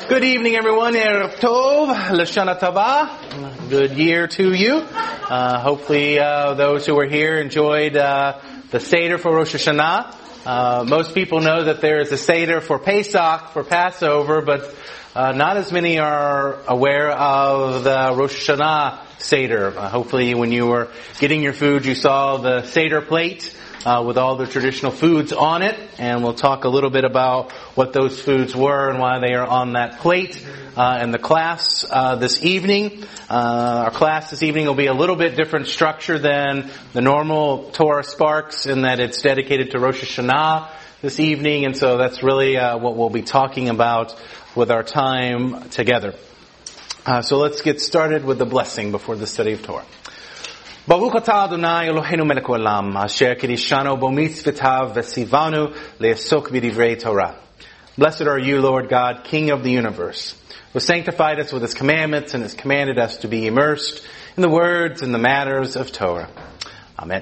Good evening, everyone. Erev Tov, Lashana Tova. Good year to you. Hopefully, those who were here enjoyed the Seder for Rosh Hashanah. Most people know that there is a Seder for Pesach, for Passover, but not as many are aware of the Rosh Hashanah Seder. Hopefully, when you were getting your food, you saw the Seder plate with all the traditional foods on it, and we'll talk a little bit about what those foods were and why they are on that plate. And the class this evening, our class this evening will be a little bit different structure than the normal Torah Sparks in that it's dedicated to Rosh Hashanah this evening, and so that's really what we'll be talking about with our time together. So let's get started with the blessing before the study of Torah. Baruch atah Adonai Eloheinu melech haolam, asher kiddushanu b'mitzvotav v'tzivanu le'asok b'divrei Torah. Blessed are you, Lord God, King of the universe, who sanctified us with His commandments and has commanded us to be immersed in the words and the matters of Torah. Amen.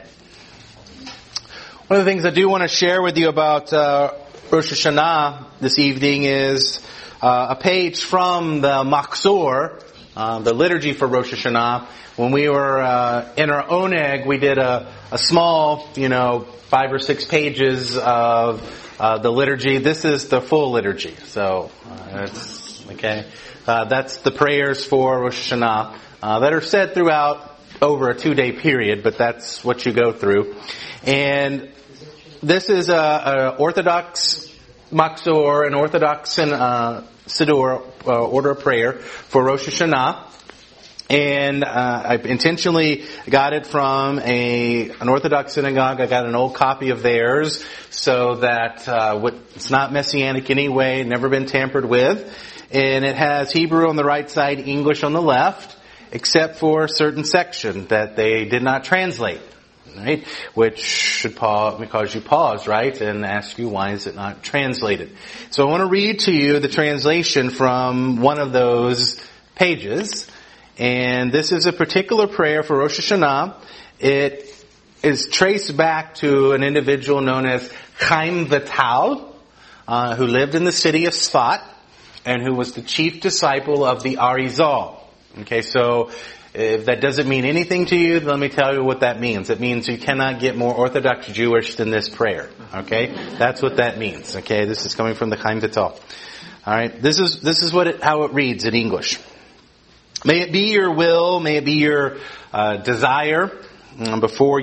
One of the things I do want to share with you about Rosh Hashanah this evening is a page from the Machzor, the liturgy for Rosh Hashanah. When we were in our Oneg, we did a small, 5 or 6 pages of the liturgy. This is the full liturgy. So, that's okay. That's the prayers for Rosh Hashanah that are said throughout over a 2-day period, but that's what you go through. And this is a Orthodox Machzor, an Orthodox Siddur, order of prayer for Rosh Hashanah. And I intentionally got it from an Orthodox synagogue. I got an old copy of theirs so that it's not messianic anyway, never been tampered with. And it has Hebrew on the right side, English on the left, except for a certain section that they did not translate, right? Which should cause you pause, right? And ask you, why is it not translated? So I want to read to you the translation from one of those pages. And this is a particular prayer for Rosh Hashanah. It is traced back to an individual known as Chaim Vital, who lived in the city of Sfat, and who was the chief disciple of the Arizal. Okay, so if that doesn't mean anything to you, let me tell you what that means. It means you cannot get more Orthodox Jewish than this prayer. Okay, that's what that means. Okay, this is coming from the Chaim Vital. All right, this is how it reads in English. May it be your will, may it be your desire before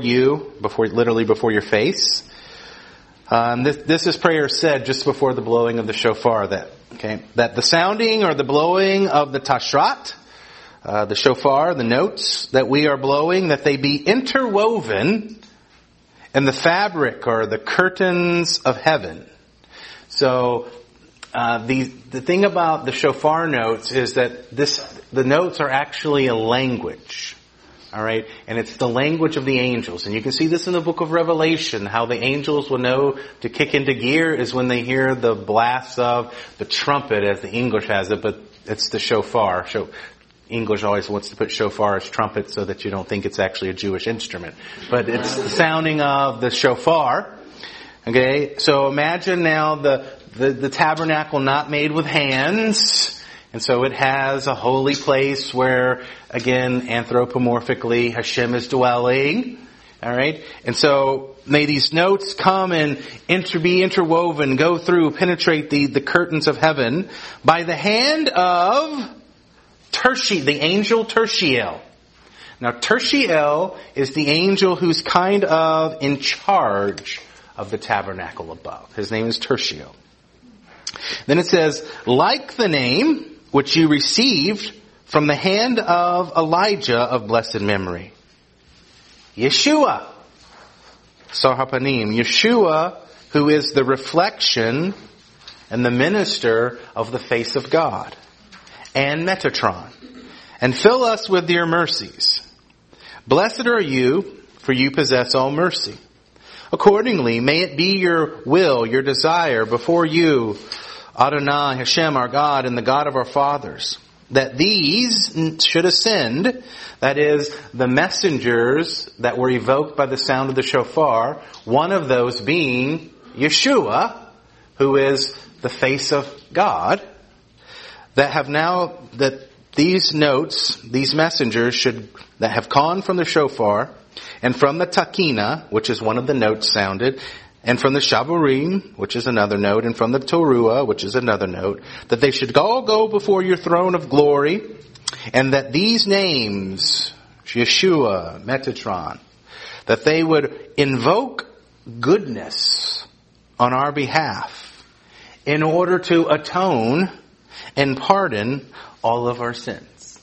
your face. This is prayer said just before the blowing of the shofar. That the sounding or the blowing of the tashrat, the shofar, the notes that we are blowing, that they be interwoven in the fabric or the curtains of heaven. So the thing about the shofar notes is that the notes are actually a language. All right? And it's the language of the angels. And you can see this in the book of Revelation, how the angels will know to kick into gear is when they hear the blast of the trumpet, as the English has it, but it's the shofar. English always wants to put shofar as trumpet so that you don't think it's actually a Jewish instrument. But it's the sounding of the shofar. Okay? So imagine now the tabernacle not made with hands. And so it has a holy place where, again, anthropomorphically, Hashem is dwelling. All right? And so may these notes come and be interwoven, go through, penetrate the curtains of heaven by the hand of the angel Tertiel. Now, Tertiel is the angel who's kind of in charge of the tabernacle above. His name is Tertiel. Then it says, like the name which you received from the hand of Elijah of blessed memory. Yeshua. Sarhapanim. Yeshua, who is the reflection and the minister of the face of God. And Metatron. And fill us with your mercies. Blessed are you, for you possess all mercy. Accordingly, may it be your will, your desire before you, Adonai, Hashem, our God, and the God of our fathers, that these should ascend, that is, the messengers that were evoked by the sound of the shofar, one of those being Yeshua, who is the face of God, that these notes, these messengers that have gone from the shofar, and from the takina, which is one of the notes sounded, and from the shaburim, which is another note, and from the teruah, which is another note, that they should all go before your throne of glory, and that these names, Yeshua, Metatron, that they would invoke goodness on our behalf in order to atone and pardon all of our sins.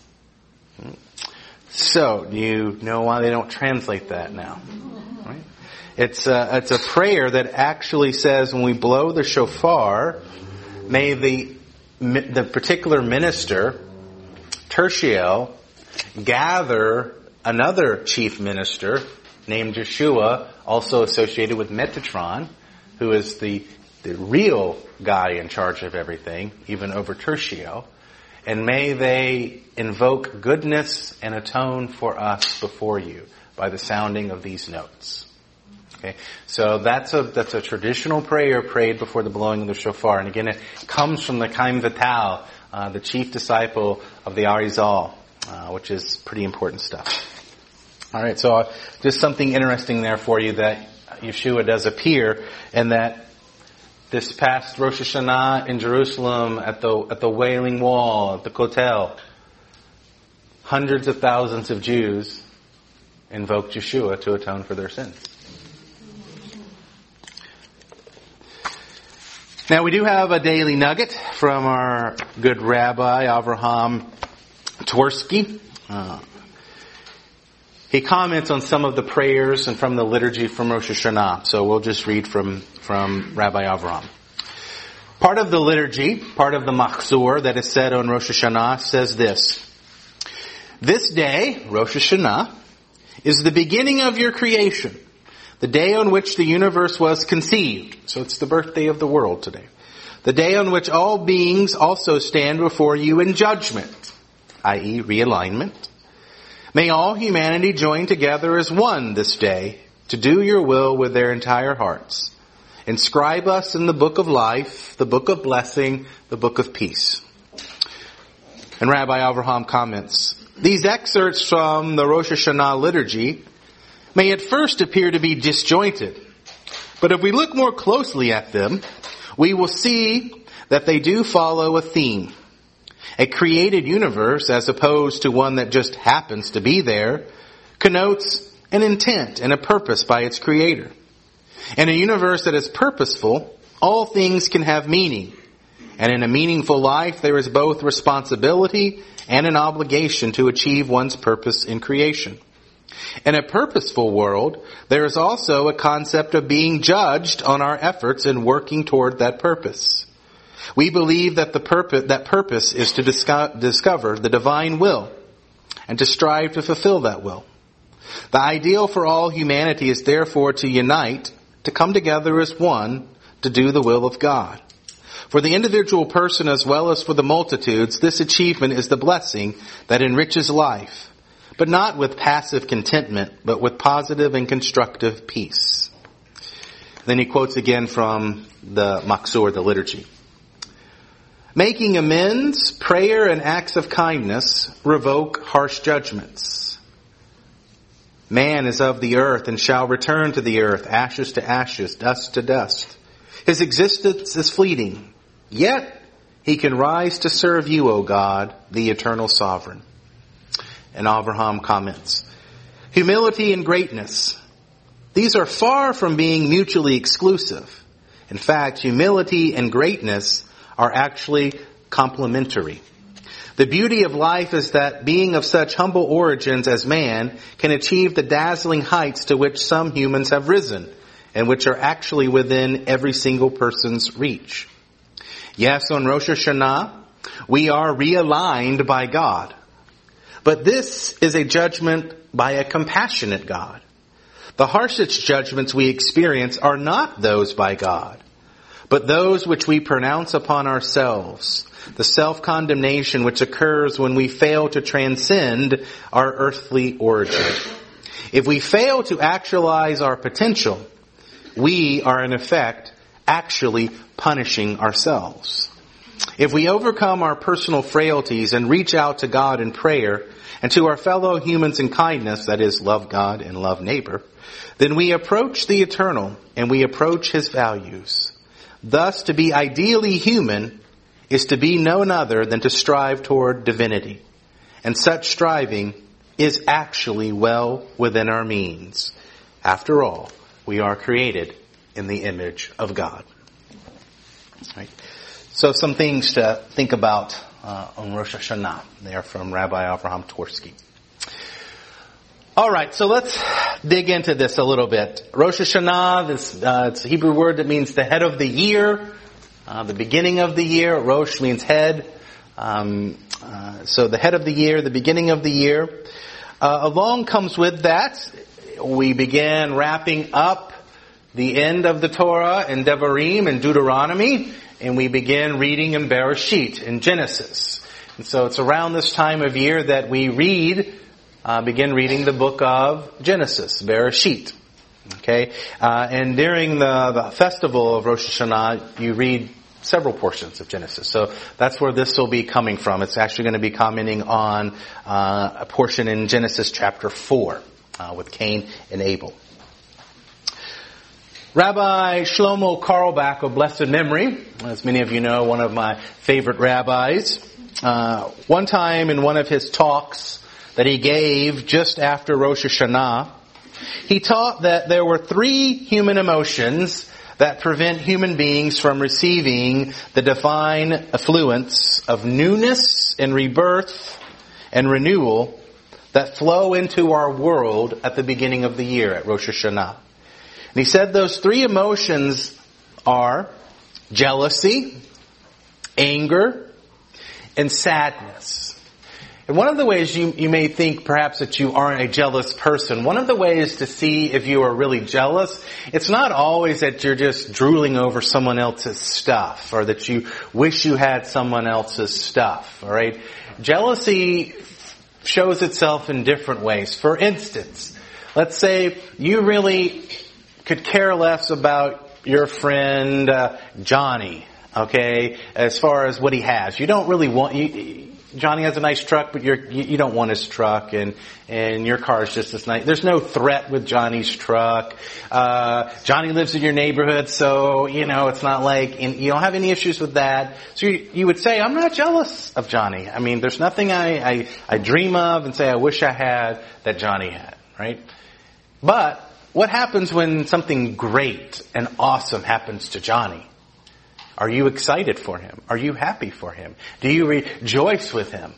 So, do you know why they don't translate that now? Right? It's a prayer that actually says when we blow the shofar, may the particular minister, Tertiel, gather another chief minister named Yeshua, also associated with Metatron, who is the real guy in charge of everything, even over Tertiel. And may they invoke goodness and atone for us before you by the sounding of these notes. Okay, so that's a traditional prayer prayed before the blowing of the shofar. And again, it comes from the Chaim Vital, the chief disciple of the Arizal, which is pretty important stuff. All right, so just something interesting there for you that Yeshua does appear, and that this past Rosh Hashanah in Jerusalem at the Wailing Wall, at the Kotel, hundreds of thousands of Jews invoked Yeshua to atone for their sins. Now we do have a daily nugget from our good Rabbi Avraham Twersky. He comments on some of the prayers and from the liturgy from Rosh Hashanah. So we'll just read from Rabbi Avraham. Part of the liturgy, part of the machzor that is said on Rosh Hashanah says this: this day, Rosh Hashanah, is the beginning of your creation, the day on which the universe was conceived. So it's the birthday of the world today. The day on which all beings also stand before you in judgment, i.e. realignment. May all humanity join together as one this day to do your will with their entire hearts. Inscribe us in the book of life, the book of blessing, the book of peace. And Rabbi Avraham comments, these excerpts from the Rosh Hashanah liturgy may at first appear to be disjointed, but if we look more closely at them, we will see that they do follow a theme. A created universe, as opposed to one that just happens to be there, connotes an intent and a purpose by its creator. In a universe that is purposeful, all things can have meaning. And in a meaningful life, there is both responsibility and an obligation to achieve one's purpose in creation. In a purposeful world, there is also a concept of being judged on our efforts in working toward that purpose. We believe that that purpose is to discover the divine will and to strive to fulfill that will. The ideal for all humanity is therefore to unite, to come together as one, to do the will of God. For the individual person as well as for the multitudes, this achievement is the blessing that enriches life, but not with passive contentment, but with positive and constructive peace. Then he quotes again from the Machzor, the liturgy. Making amends, prayer, and acts of kindness revoke harsh judgments. Man is of the earth and shall return to the earth, ashes to ashes, dust to dust. His existence is fleeting, yet he can rise to serve you, O God, the eternal sovereign. And Avraham comments, humility and greatness, these are far from being mutually exclusive. In fact, humility and greatness are actually complementary. The beauty of life is that being of such humble origins as man can achieve the dazzling heights to which some humans have risen, and which are actually within every single person's reach. Yes, on Rosh Hashanah, we are realigned by God. But this is a judgment by a compassionate God. The harshest judgments we experience are not those by God, but those which we pronounce upon ourselves, the self-condemnation which occurs when we fail to transcend our earthly origin. If we fail to actualize our potential, we are in effect actually punishing ourselves. If we overcome our personal frailties and reach out to God in prayer and to our fellow humans in kindness, that is, love God and love neighbor, then we approach the eternal and we approach his values. Thus, to be ideally human is to be none other than to strive toward divinity. And such striving is actually well within our means. After all, we are created in the image of God. Right. So some things to think about on Rosh Hashanah. They're from Rabbi Avraham Twersky. All right, so let's dig into this a little bit. Rosh Hashanah, it's a Hebrew word that means the head of the year, the beginning of the year. Rosh means head. So the head of the year, the beginning of the year. Along comes with that, we began wrapping up the end of the Torah in Devarim and Deuteronomy, and we begin reading in Bereshit, in Genesis. And so it's around this time of year that we begin reading the book of Genesis, Bereshit. Okay? And during the festival of Rosh Hashanah, you read several portions of Genesis. So that's where this will be coming from. It's actually going to be commenting on a portion in Genesis chapter 4 with Cain and Abel. Rabbi Shlomo Carlebach of blessed memory, as many of you know, one of my favorite rabbis, one time in one of his talks that he gave just after Rosh Hashanah, he taught that there were 3 human emotions that prevent human beings from receiving the divine affluence of newness and rebirth and renewal that flow into our world at the beginning of the year, at Rosh Hashanah. And he said those 3 emotions are jealousy, anger, and sadness. And one of the ways you may think perhaps that you aren't a jealous person, one of the ways to see if you are really jealous, it's not always that you're just drooling over someone else's stuff or that you wish you had someone else's stuff, all right? Jealousy shows itself in different ways. For instance, let's say you really could care less about your friend Johnny, okay, as far as what he has. You don't really want... Johnny has a nice truck, but you don't want his truck, and your car is just as nice. There's no threat with Johnny's truck. Johnny lives in your neighborhood, so, it's not like, you don't have any issues with that. So you would say, I'm not jealous of Johnny. I mean, there's nothing I dream of and say I wish I had that Johnny had, right? But what happens when something great and awesome happens to Johnny? Are you excited for him? Are you happy for him? Do you rejoice with him?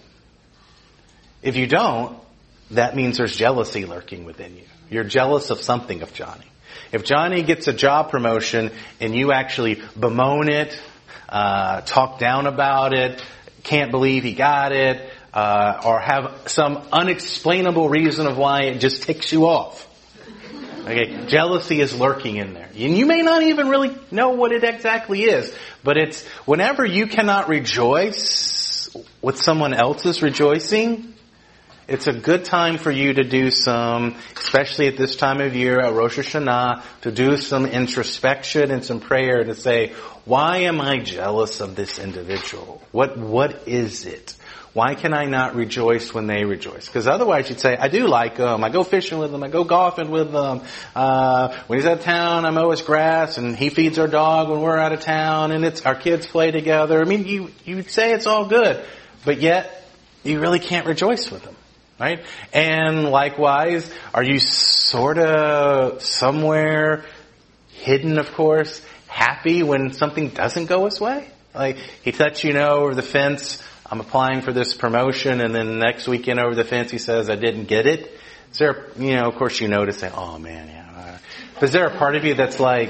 If you don't, that means there's jealousy lurking within you. You're jealous of something of Johnny. If Johnny gets a job promotion and you actually bemoan it, talk down about it, can't believe he got it, or have some unexplainable reason of why it just ticks you off. Okay, jealousy is lurking in there. And you may not even really know what it exactly is, but it's whenever you cannot rejoice with someone else's rejoicing, it's a good time for you to do some, especially at this time of year, at Rosh Hashanah, to do some introspection and some prayer to say, why am I jealous of this individual? What is it? Why can I not rejoice when they rejoice? Because otherwise you'd say, I do like them. I go fishing with them. I go golfing with them. When he's out of town, I mow his grass, and he feeds our dog when we're out of town, and our kids play together. I mean, you'd say it's all good, but yet you really can't rejoice with them, right? And likewise, are you sort of somewhere hidden, of course, happy when something doesn't go his way? Like he lets you know over the fence, I'm applying for this promotion, and then next weekend over the fence he says, I didn't get it. Is there, of course you notice that, oh man, yeah. But is there a part of you that's like,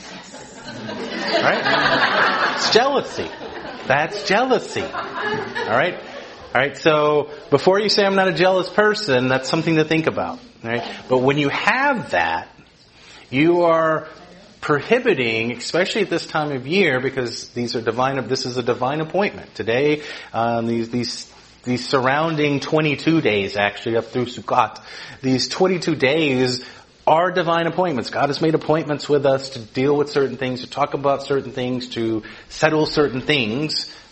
right? It's jealousy. That's jealousy. Alright? Alright, so before you say I'm not a jealous person, that's something to think about. Right? But when you have that, you are prohibiting, especially at this time of year, because this is a divine appointment. Today, these surrounding 22 days, actually, up through Sukkot, these 22 days are divine appointments. God has made appointments with us to deal with certain things, to talk about certain things, to settle certain things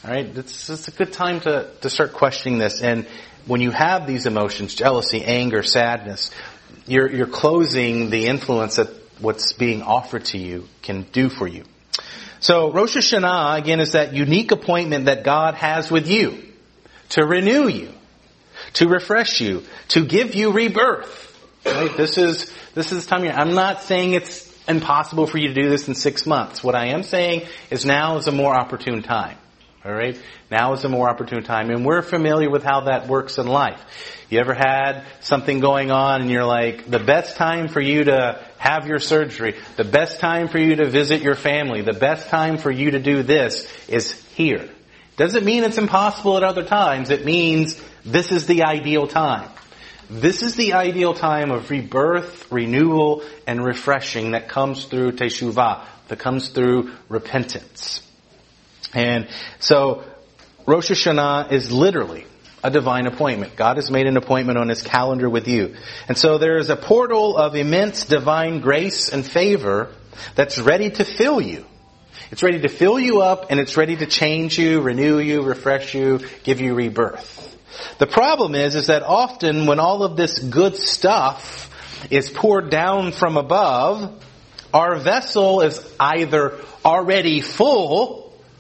All right, it's a good time to start questioning this. And when you have these emotions, jealousy, anger, sadness, you're closing the influence that what's being offered to you can do for you. So Rosh Hashanah, again, is that unique appointment that God has with you to renew you, to refresh you, to give you rebirth. Right? This is the time. I'm not saying it's impossible for you to do this in 6 months. What I am saying is now is a more opportune time. All right? Now is a more opportune time. And we're familiar with how that works in life. You ever had something going on and you're like, the best time for you to have your surgery, the best time for you to visit your family, the best time for you to do this is here. Doesn't mean it's impossible at other times. It means this is the ideal time. This is the ideal time of rebirth, renewal, and refreshing that comes through teshuvah, that comes through repentance. And so Rosh Hashanah is literally a divine appointment. God has made an appointment on His calendar with you. And so there is a portal of immense divine grace and favor that's ready to fill you. It's ready to fill you up, and it's ready to change you, renew you, refresh you, give you rebirth. The problem is that often when all of this good stuff is poured down from above, our vessel is either already full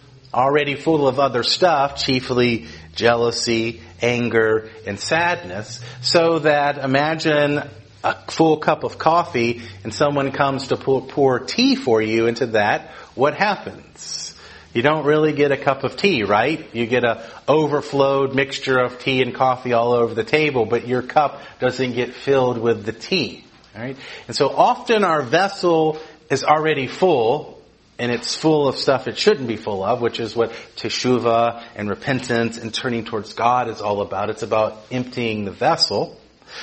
of other stuff, chiefly jealousy, anger, and sadness, so that imagine a full cup of coffee and someone comes to pour tea for you into that. What happens? You don't really get a cup of tea, right? You get a overflowed mixture of tea and coffee all over the table, but your cup doesn't get filled with the tea. All right? And so often our vessel is already full, and it's full of stuff it shouldn't be full of, which is what teshuvah and repentance and turning towards God is all about. It's about emptying the vessel.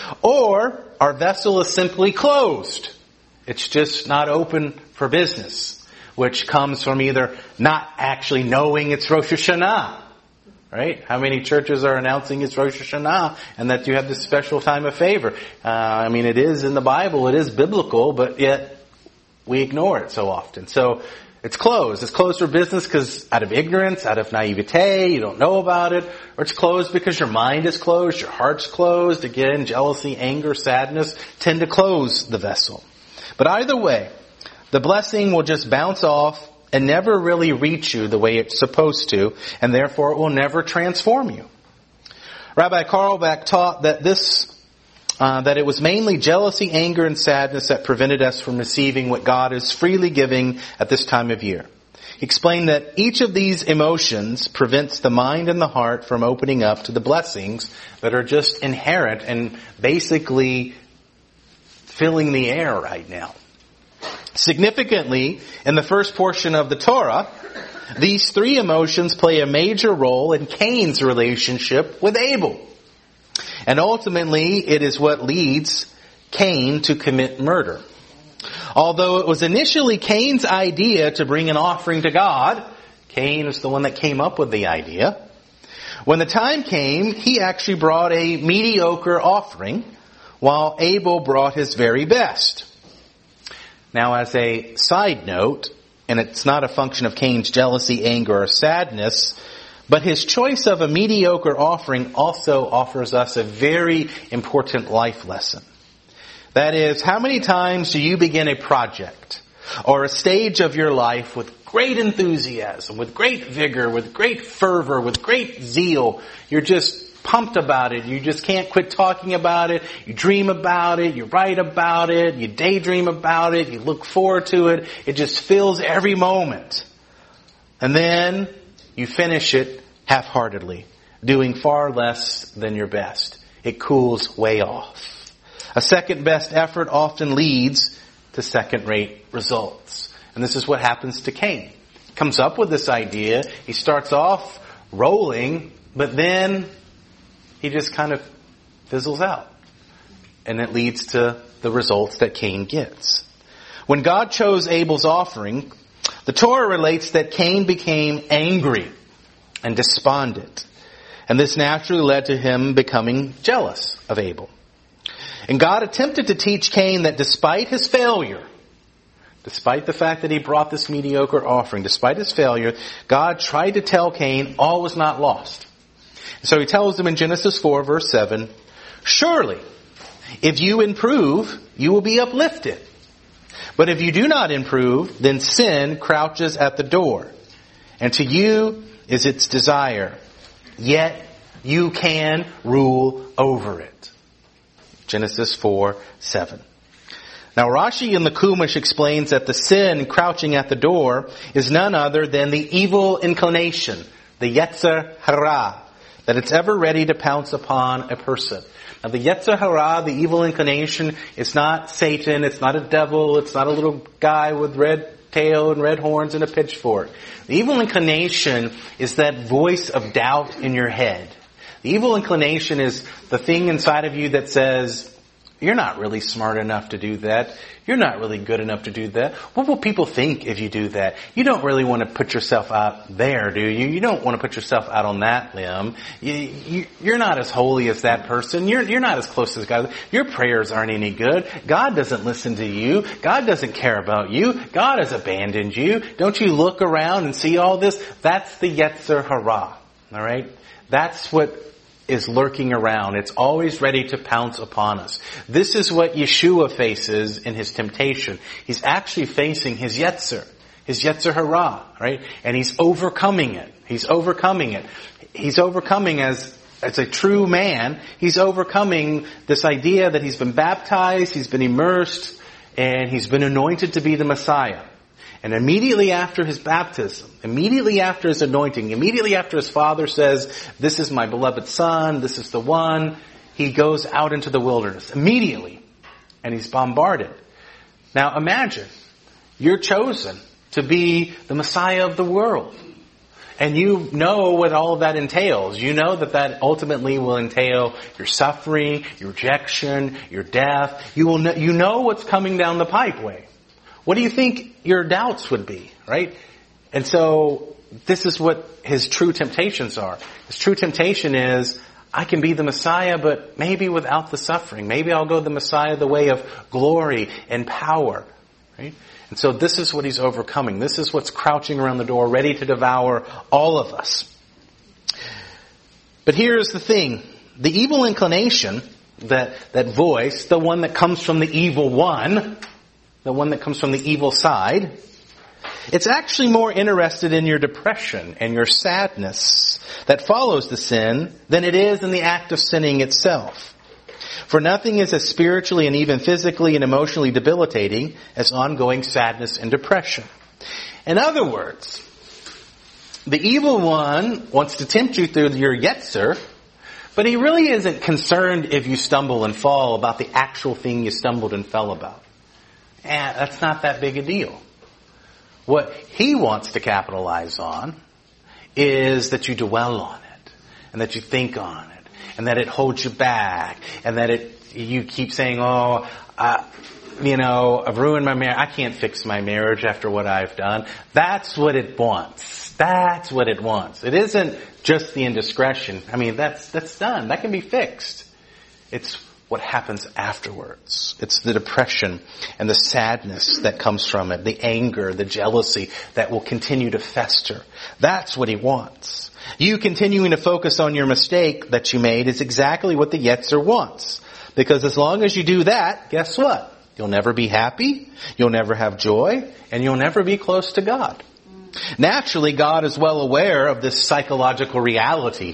Or our vessel is simply closed. It's just not open for business, which comes from either not actually knowing it's Rosh Hashanah. Right? How many churches are announcing it's Rosh Hashanah and that you have this special time of favor? It is in the Bible, it is biblical, but yet we ignore it so often. So it's closed. It's closed for business because out of ignorance, out of naivete, you don't know about it. Or it's closed because your mind is closed, your heart's closed. Again, jealousy, anger, sadness tend to close the vessel. But either way, the blessing will just bounce off and never really reach you the way it's supposed to, and therefore it will never transform you. Rabbi Carlebach taught that that it was mainly jealousy, anger, and sadness that prevented us from receiving what God is freely giving at this time of year. He explained that each of these emotions prevents the mind and the heart from opening up to the blessings that are just inherent and basically filling the air right now. Significantly, in the first portion of the Torah, these three emotions play a major role in Cain's relationship with Abel. And ultimately, it is what leads Cain to commit murder. Although it was initially Cain's idea to bring an offering to God, Cain is the one that came up with the idea. When the time came, he actually brought a mediocre offering, while Abel brought his very best. Now, as a side note, and it's not a function of Cain's jealousy, anger, or sadness, but his choice of a mediocre offering also offers us a very important life lesson. That is, how many times do you begin a project or a stage of your life with great enthusiasm, with great vigor, with great fervor, with great zeal? You're just pumped about it. You just can't quit talking about it. You dream about it. You write about it. You daydream about it. You look forward to it. It just fills every moment. And then you finish it half-heartedly, doing far less than your best. It cools way off. A second best effort often leads to second-rate results. And this is what happens to Cain. He comes up with this idea. He starts off rolling, but then he just kind of fizzles out. And it leads to the results that Cain gets. When God chose Abel's offering, the Torah relates that Cain became angry and despondent. And this naturally led to him becoming jealous of Abel. And God attempted to teach Cain that despite his failure, Despite the fact that he brought this mediocre offering, despite his failure, God tried to tell Cain all was not lost. So he tells him in Genesis 4 verse 7, surely, if you improve, you will be uplifted. But if you do not improve, then sin crouches at the door, and to you is its desire. Yet you can rule over it. Genesis 4:7. Now Rashi in the Chumash explains that the sin crouching at the door is none other than the evil inclination, the Yetzer Hara, that it's ever ready to pounce upon a person. Now the Yetzer Hara, the evil inclination, is not Satan, it's not a devil, it's not a little guy with red tail and red horns and a pitchfork. The evil inclination is that voice of doubt in your head. The evil inclination is the thing inside of you that says, you're not really smart enough to do that. You're not really good enough to do that. What will people think if you do that? You don't really want to put yourself out there, do you? You don't want to put yourself out on that limb. You're not as holy as that person. You're not as close as God. Your prayers aren't any good. God doesn't listen to you. God doesn't care about you. God has abandoned you. Don't you look around and see all this? That's the Yetzer Hara. All right? That's what is lurking around. It's always ready to pounce upon us. This is what Yeshua faces in his temptation. He's actually facing his Yetzer Hara, right? And he's overcoming it. He's overcoming it. He's overcoming as a true man. He's overcoming this idea that he's been baptized, he's been immersed, and he's been anointed to be the Messiah. And immediately after his baptism, immediately after his anointing, immediately after his father says, this is my beloved son, this is the one, he goes out into the wilderness. Immediately. And he's bombarded. Now imagine, you're chosen to be the Messiah of the world. And you know what all of that entails. You know that ultimately will entail your suffering, your rejection, your death. You know what's coming down the pipeway. What do you think your doubts would be, right? And so this is what his true temptations are. His true temptation is, I can be the Messiah, but maybe without the suffering. Maybe I'll go the Messiah the way of glory and power, right? And so this is what he's overcoming. This is what's crouching around the door, ready to devour all of us. But here's the thing. The evil inclination, that voice, the one that comes from the evil one, the one that comes from the evil side, it's actually more interested in your depression and your sadness that follows the sin than it is in the act of sinning itself. For nothing is as spiritually and even physically and emotionally debilitating as ongoing sadness and depression. In other words, the evil one wants to tempt you through your Yetzer, but he really isn't concerned if you stumble and fall about the actual thing you stumbled and fell about. And that's not that big a deal. What he wants to capitalize on is that you dwell on it, and that you think on it, and that it holds you back, and that you keep saying, I've ruined my marriage. I can't fix my marriage after what I've done. That's what it wants. That's what it wants. It isn't just the indiscretion. I mean, that's done. That can be fixed. It's what happens afterwards. It's the depression and the sadness that comes from it, the anger, the jealousy that will continue to fester. That's what he wants. You continuing to focus on your mistake that you made is exactly what the Yetzer wants. Because as long as you do that, guess what? You'll never be happy, you'll never have joy, and you'll never be close to God. Naturally, God is well aware of this psychological reality.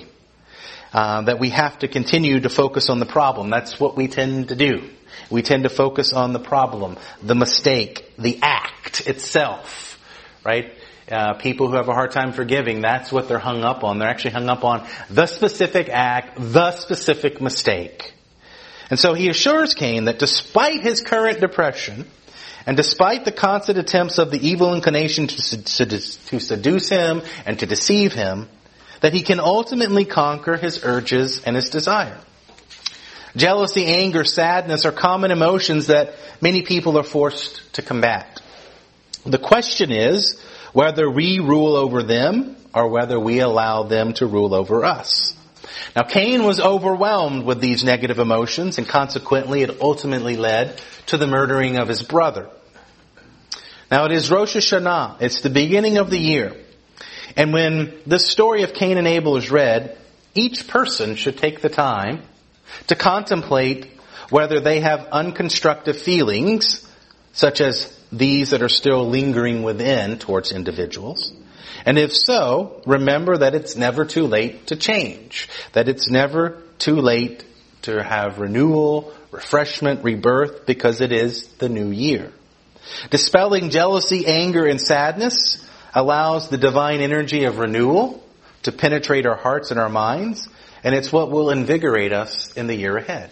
That we have to continue to focus on the problem. That's what we tend to do. We tend to focus on the problem, the mistake, the act itself, right? People who have a hard time forgiving, that's what they're hung up on. They're actually hung up on the specific act, the specific mistake. And so he assures Cain that despite his current depression, and despite the constant attempts of the evil inclination to seduce him and to deceive him, that he can ultimately conquer his urges and his desire. Jealousy, anger, sadness are common emotions that many people are forced to combat. The question is whether we rule over them or whether we allow them to rule over us. Now, Cain was overwhelmed with these negative emotions, and consequently it ultimately led to the murdering of his brother. Now it is Rosh Hashanah. It's the beginning of the year. And when this story of Cain and Abel is read, each person should take the time to contemplate whether they have unconstructive feelings, such as these that are still lingering within towards individuals. And if so, remember that it's never too late to change. That it's never too late to have renewal, refreshment, rebirth, because it is the new year. Dispelling jealousy, anger, and sadness allows the divine energy of renewal to penetrate our hearts and our minds, and it's what will invigorate us in the year ahead.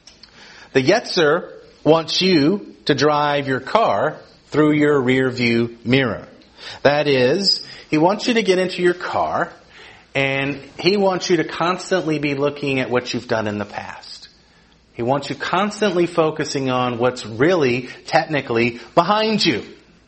The Yetzer wants you to drive your car through your rear view mirror. That is, he wants you to get into your car and he wants you to constantly be looking at what you've done in the past. He wants you constantly focusing on what's really, technically, behind you.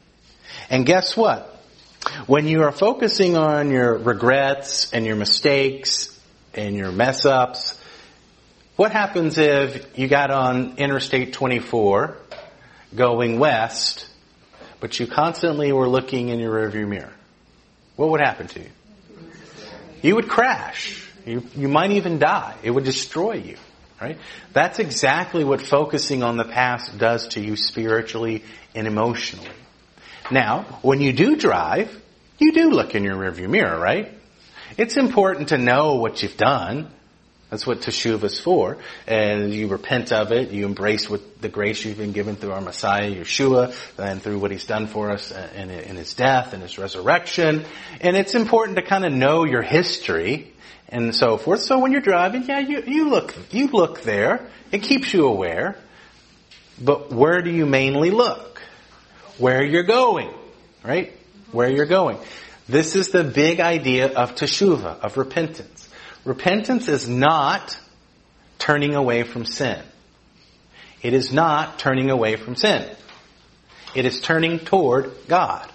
And guess what? When you are focusing on your regrets and your mistakes and your mess-ups, what happens if you got on Interstate 24 going west, but you constantly were looking in your rearview mirror? What would happen to you? You would crash. You might even die. It would destroy you. Right? That's exactly what focusing on the past does to you spiritually and emotionally. Now, when you do drive, you do look in your rearview mirror, right? It's important to know what you've done. That's what Teshuvah's for. And you repent of it. You embrace what the grace you've been given through our Messiah, Yeshua, and through what he's done for us in his death and his resurrection. And it's important to kind of know your history and so forth. So when you're driving, you look there. It keeps you aware. But where do you mainly look? Where you're going, right? Where you're going. This is the big idea of teshuvah, of repentance. Repentance is not turning away from sin. It is not turning away from sin. It is turning toward God.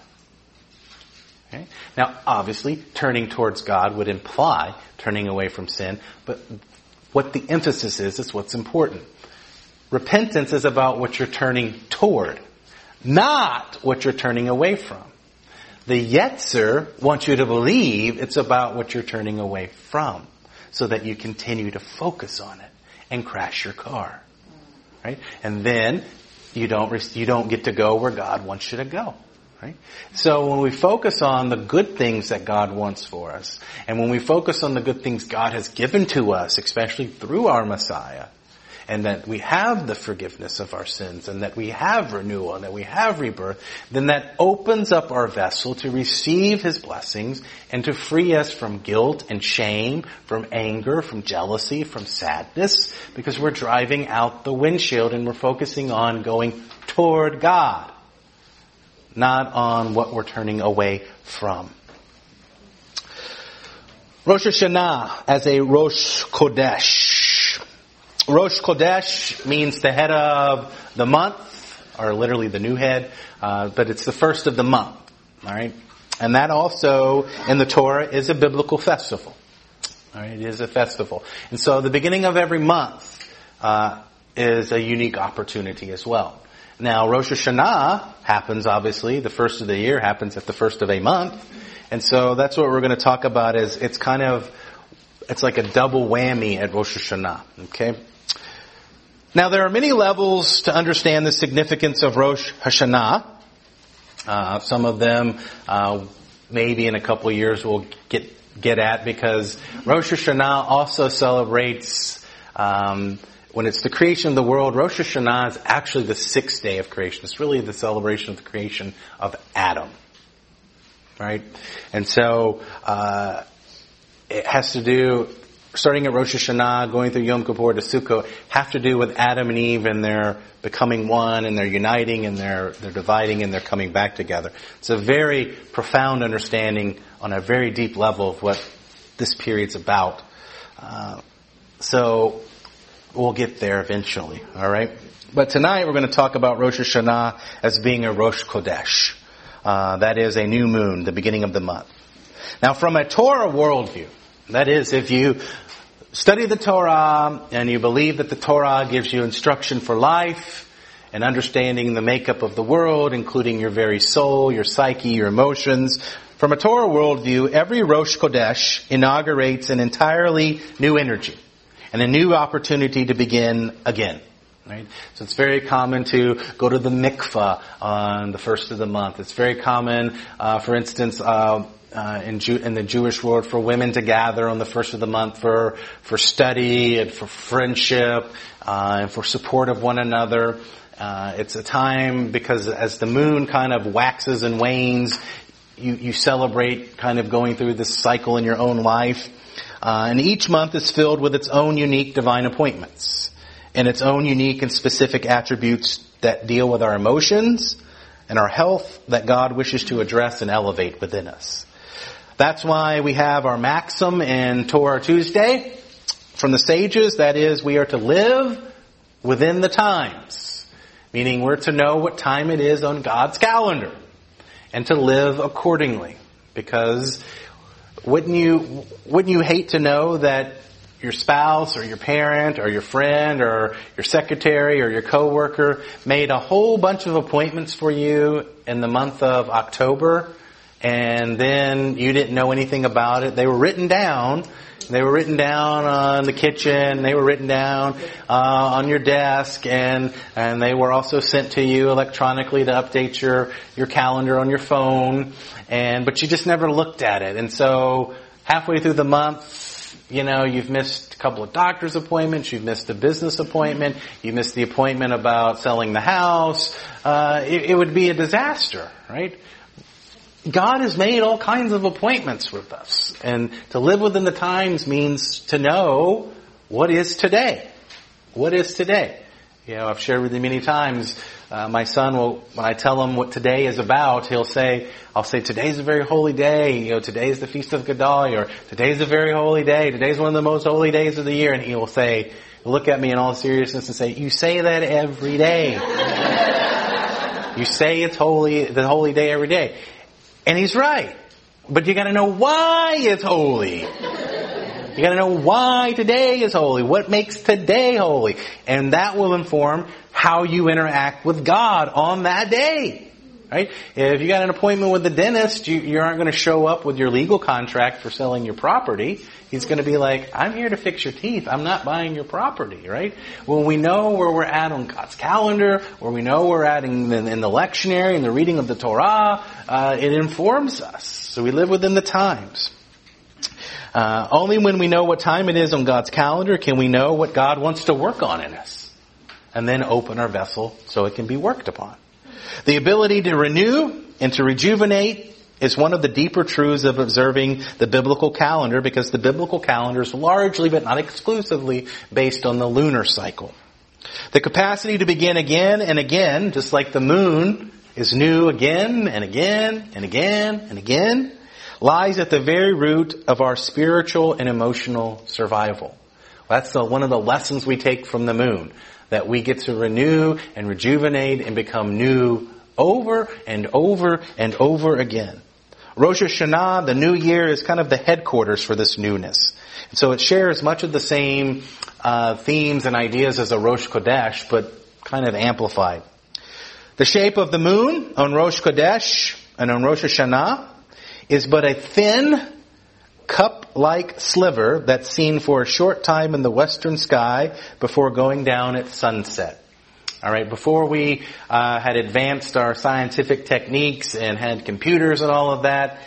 Okay? Now, obviously, turning towards God would imply turning away from sin, but what the emphasis is what's important. Repentance is about what you're turning toward, not what you're turning away from. The Yetzer wants you to believe it's about what you're turning away from, so that you continue to focus on it and crash your car, right? And then you don't get to go where God wants you to go. Right? So when we focus on the good things that God wants for us, and when we focus on the good things God has given to us, especially through our Messiah, and that we have the forgiveness of our sins, and that we have renewal, and that we have rebirth, then that opens up our vessel to receive his blessings and to free us from guilt and shame, from anger, from jealousy, from sadness, because we're driving out the windshield and we're focusing on going toward God, not on what we're turning away from. Rosh Hashanah as a Rosh Chodesh. Rosh Chodesh means the head of the month, or literally the new head, but it's the first of the month. All right, and that also in the Torah is a biblical festival. All right, it is a festival, and so the beginning of every month is a unique opportunity as well. Now, Rosh Hashanah happens, obviously, the first of the year happens at the first of a month. And so that's what we're going to talk about is it's like a double whammy at Rosh Hashanah. Okay? Now, there are many levels to understand the significance of Rosh Hashanah. Some of them, maybe in a couple of years we'll get at, because Rosh Hashanah also celebrates, when it's the creation of the world, Rosh Hashanah is actually the sixth day of creation. It's really the celebration of the creation of Adam. Right? And so, it has to do, starting at Rosh Hashanah, going through Yom Kippur to Sukkot, have to do with Adam and Eve and their becoming one, and they're uniting, and they're dividing, and they're coming back together. It's a very profound understanding on a very deep level of what this period's about. So, we'll get there eventually, alright? But tonight we're going to talk about Rosh Hashanah as being a Rosh Chodesh. That is a new moon, the beginning of the month. Now from a Torah worldview, that is, if you study the Torah and you believe that the Torah gives you instruction for life, and understanding the makeup of the world, including your very soul, your psyche, your emotions. From a Torah worldview, every Rosh Chodesh inaugurates an entirely new energy and a new opportunity to begin again. Right? So it's very common to go to the mikvah on the first of the month. It's very common, for instance, in the Jewish world, for women to gather on the first of the month for study and for friendship, and for support of one another. It's a time because as the moon kind of waxes and wanes, you celebrate kind of going through this cycle in your own life. And each month is filled with its own unique divine appointments and its own unique and specific attributes that deal with our emotions and our health that God wishes to address and elevate within us. That's why we have our maxim in Torah Tuesday from the sages. That is, we are to live within the times, meaning we're to know what time it is on God's calendar and to live accordingly. Because wouldn't you hate to know that your spouse or your parent or your friend or your secretary or your coworker made a whole bunch of appointments for you in the month of October, and then you didn't know anything about it? They were written down. They were written down on the kitchen. They were written down on your desk, and they were also sent to you electronically to update your calendar on your phone. But you just never looked at it. And so halfway through the month, you've missed a couple of doctor's appointments. You've missed a business appointment. You missed the appointment about selling the house. It would be a disaster, right? God has made all kinds of appointments with us. And to live within the times means to know what is today. What is today? I've shared with you many times, my son will, when I tell him what today is about, I'll say, today's a very holy day. Today's the Feast of Gedalia, or today's a very holy day. Today's one of the most holy days of the year. And he'll look at me in all seriousness and say, you say that every day. You say it's the holy day every day. And he's right. But you gotta know why it's holy. You gotta know why today is holy. What makes today holy? And that will inform how you interact with God on that day. Right? If you got an appointment with the dentist, you aren't going to show up with your legal contract for selling your property. He's going to be like, I'm here to fix your teeth. I'm not buying your property, right? When we know where we're at on God's calendar, or we know where we're at in the lectionary, in the reading of the Torah, it informs us. So we live within the times. Only when we know what time it is on God's calendar can we know what God wants to work on in us, and then open our vessel so it can be worked upon. The ability to renew and to rejuvenate is one of the deeper truths of observing the biblical calendar, because the biblical calendar is largely, but not exclusively, based on the lunar cycle. The capacity to begin again and again, just like the moon is new again and again and again and again, lies at the very root of our spiritual and emotional survival. That's one of the lessons we take from the moon, that we get to renew and rejuvenate and become new over and over and over again. Rosh Hashanah, the new year, is kind of the headquarters for this newness. And so it shares much of the same themes and ideas as a Rosh Chodesh, but kind of amplified. The shape of the moon on Rosh Chodesh and on Rosh Hashanah is but a thin, cup-like sliver that's seen for a short time in the western sky before going down at sunset. All right, before we had advanced our scientific techniques and had computers and all of that,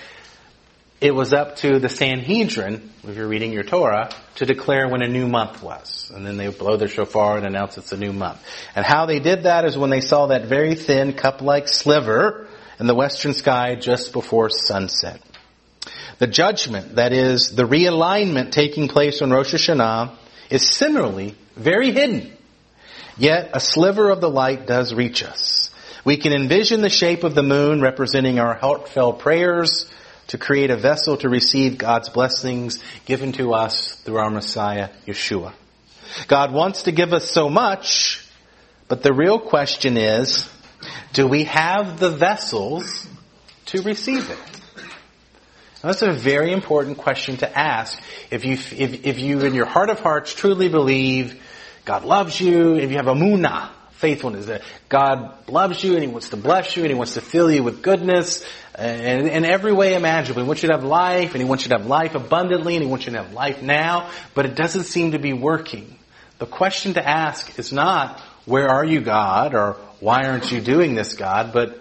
it was up to the Sanhedrin, if you're reading your Torah, to declare when a new month was. And then they would blow their shofar and announce it's a new month. And how they did that is when they saw that very thin, cup-like sliver in the western sky just before sunset. The judgment, that is, the realignment taking place on Rosh Hashanah, is similarly very hidden. Yet a sliver of the light does reach us. We can envision the shape of the moon representing our heartfelt prayers to create a vessel to receive God's blessings given to us through our Messiah, Yeshua. God wants to give us so much, but the real question is, do we have the vessels to receive it? That's a very important question to ask. If you in your heart of hearts truly believe God loves you, if you have emunah, faithfulness. That God loves you and He wants to bless you and He wants to fill you with goodness and in every way imaginable. He wants you to have life and He wants you to have life abundantly and He wants you to have life now, but it doesn't seem to be working. The question to ask is not, where are you, God? Or why aren't you doing this, God? But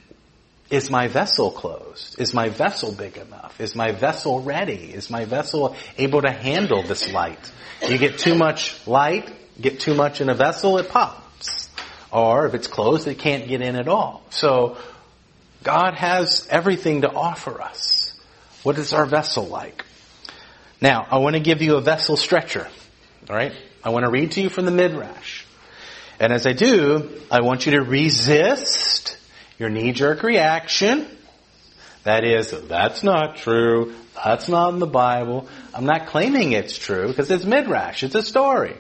is my vessel closed? Is my vessel big enough? Is my vessel ready? Is my vessel able to handle this light? You get too much light, get too much in a vessel, it pops. Or if it's closed, it can't get in at all. So God has everything to offer us. What is our vessel like? Now, I want to give you a vessel stretcher. All right? I want to read to you from the Midrash. And as I do, I want you to resist your knee-jerk reaction. That is, that's not true. That's not in the Bible. I'm not claiming it's true because it's Midrash. It's a story.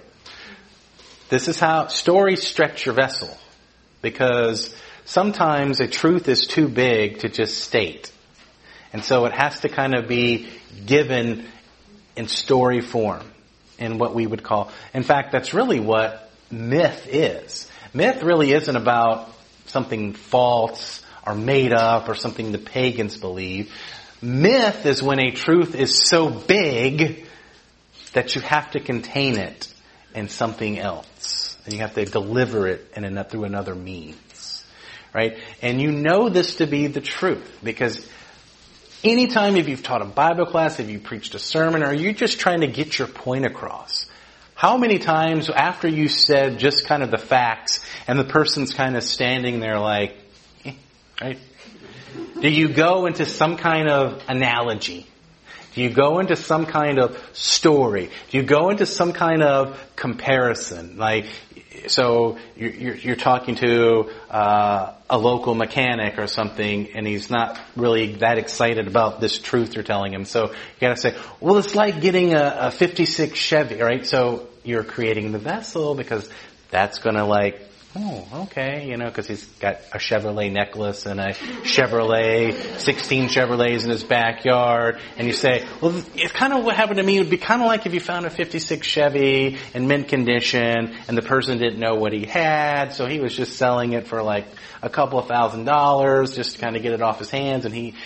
This is how stories stretch your vessel. Because sometimes a truth is too big to just state. And so it has to kind of be given in story form. In what we would call, in fact, that's really what myth is. Myth really isn't about something false or made up or something the pagans believe. Myth is when a truth is so big that you have to contain it in something else. And you have to deliver it through another means. Right? And you know this to be the truth because anytime if you've taught a Bible class, if you preached a sermon, or you're just trying to get your point across, how many times after you said just kind of the facts and the person's kind of standing there like, right? Do you go into some kind of analogy? Do you go into some kind of story? Do you go into some kind of comparison? Like, so you're talking to a local mechanic or something, and he's not really that excited about this truth you're telling him. So you got to say, well, it's like getting a '56 Chevy, right? So you're creating the vessel because that's going to like, oh, okay, because he's got a Chevrolet necklace and a Chevrolet, 16 Chevrolets in his backyard. And you say, well, it's kind of what happened to me. It would be kind of like if you found a '56 Chevy in mint condition and the person didn't know what he had. So he was just selling it for like a couple of $1,000s just to kind of get it off his hands. And he,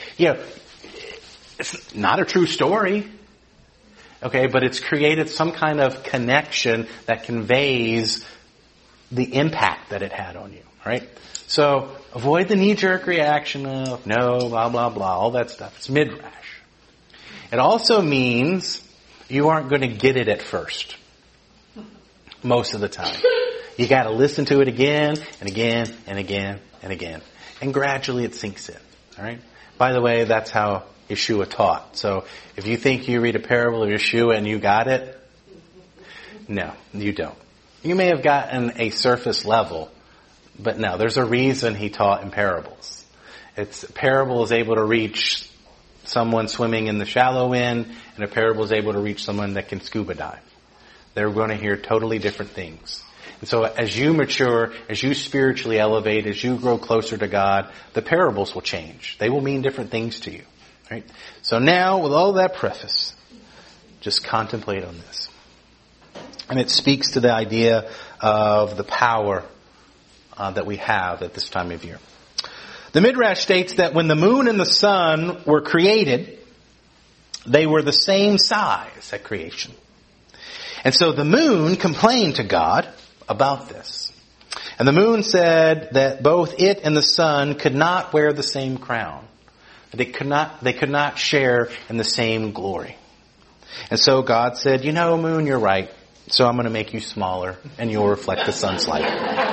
it's not a true story. Okay, but it's created some kind of connection that conveys the impact that it had on you, right? So avoid the knee-jerk reaction of no, blah, blah, blah, all that stuff. It's midrash. It also means you aren't going to get it at first. Most of the time. You got to listen to it again and again and again and again. And gradually it sinks in, all right? By the way, that's how Yeshua taught. So if you think you read a parable of Yeshua and you got it, no, you don't. You may have gotten a surface level, but no, there's a reason he taught in parables. Parable is able to reach someone swimming in the shallow end, and a parable is able to reach someone that can scuba dive. They're going to hear totally different things. And so as you mature, as you spiritually elevate, as you grow closer to God, the parables will change. They will mean different things to you. Right? So now, with all that preface, just contemplate on this. And it speaks to the idea of the power that we have at this time of year. The Midrash states that when the moon and the sun were created, they were the same size at creation. And so the moon complained to God about this. And the moon said that both it and the sun could not wear the same crown. They could not share in the same glory. And so God said, moon, you're right. So I'm going to make you smaller and you'll reflect the sun's light.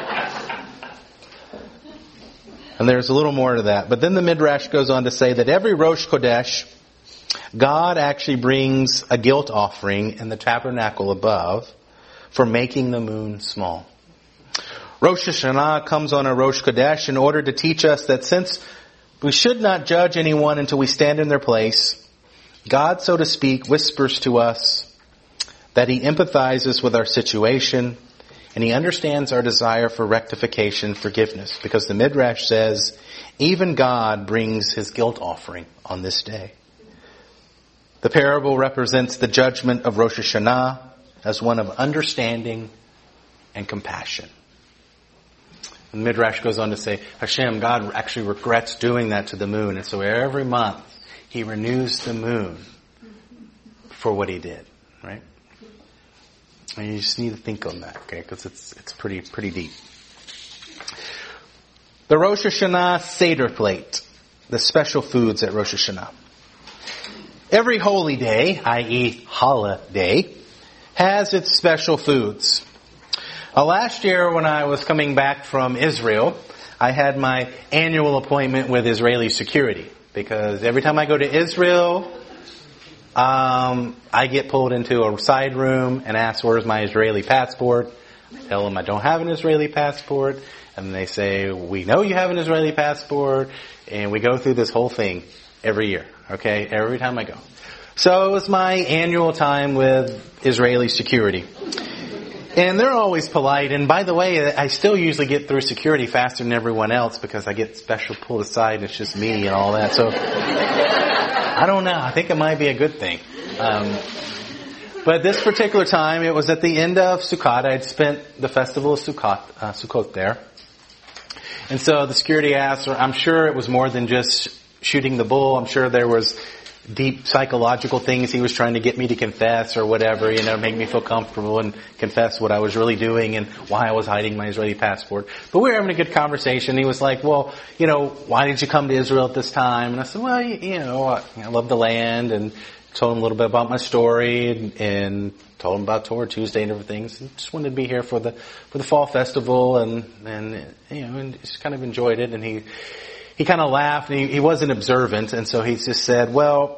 And there's a little more to that. But then the Midrash goes on to say that every Rosh Chodesh, God actually brings a guilt offering in the tabernacle above for making the moon small. Rosh Hashanah comes on a Rosh Chodesh in order to teach us that since we should not judge anyone until we stand in their place, God, so to speak, whispers to us that He empathizes with our situation and He understands our desire for rectification, forgiveness. Because the Midrash says, even God brings His guilt offering on this day. The parable represents the judgment of Rosh Hashanah as one of understanding and compassion. And Midrash goes on to say, Hashem, God actually regrets doing that to the moon. And so every month, He renews the moon for what He did, right? And you just need to think on that, okay? Because it's pretty deep. The Rosh Hashanah Seder plate. The special foods at Rosh Hashanah. Every holy day, i.e. holiday, has its special foods. Last year when I was coming back from Israel, I had my annual appointment with Israeli security. Because every time I go to Israel, I get pulled into a side room and asked, where's my Israeli passport? I tell them I don't have an Israeli passport. And they say, we know you have an Israeli passport. And we go through this whole thing every year. Okay? Every time I go. So it was my annual time with Israeli security. And they're always polite. And by the way, I still usually get through security faster than everyone else because I get special pulled aside and it's just me and all that. So I don't know. I think it might be a good thing. But this particular time, it was at the end of Sukkot. I'd spent the festival of Sukkot there. And so the security asked, I'm sure it was more than just shooting the bull. I'm sure there was deep psychological things he was trying to get me to confess or whatever, make me feel comfortable and confess what I was really doing and why I was hiding my Israeli passport. But we were having a good conversation. He was like, well, why did you come to Israel at this time? And I said, well, I love the land, and told him a little bit about my story and told him about Torah Tuesday and everything. So just wanted to be here for the fall festival and just kind of enjoyed it. And he kind of laughed, and he wasn't observant, and so he just said, well,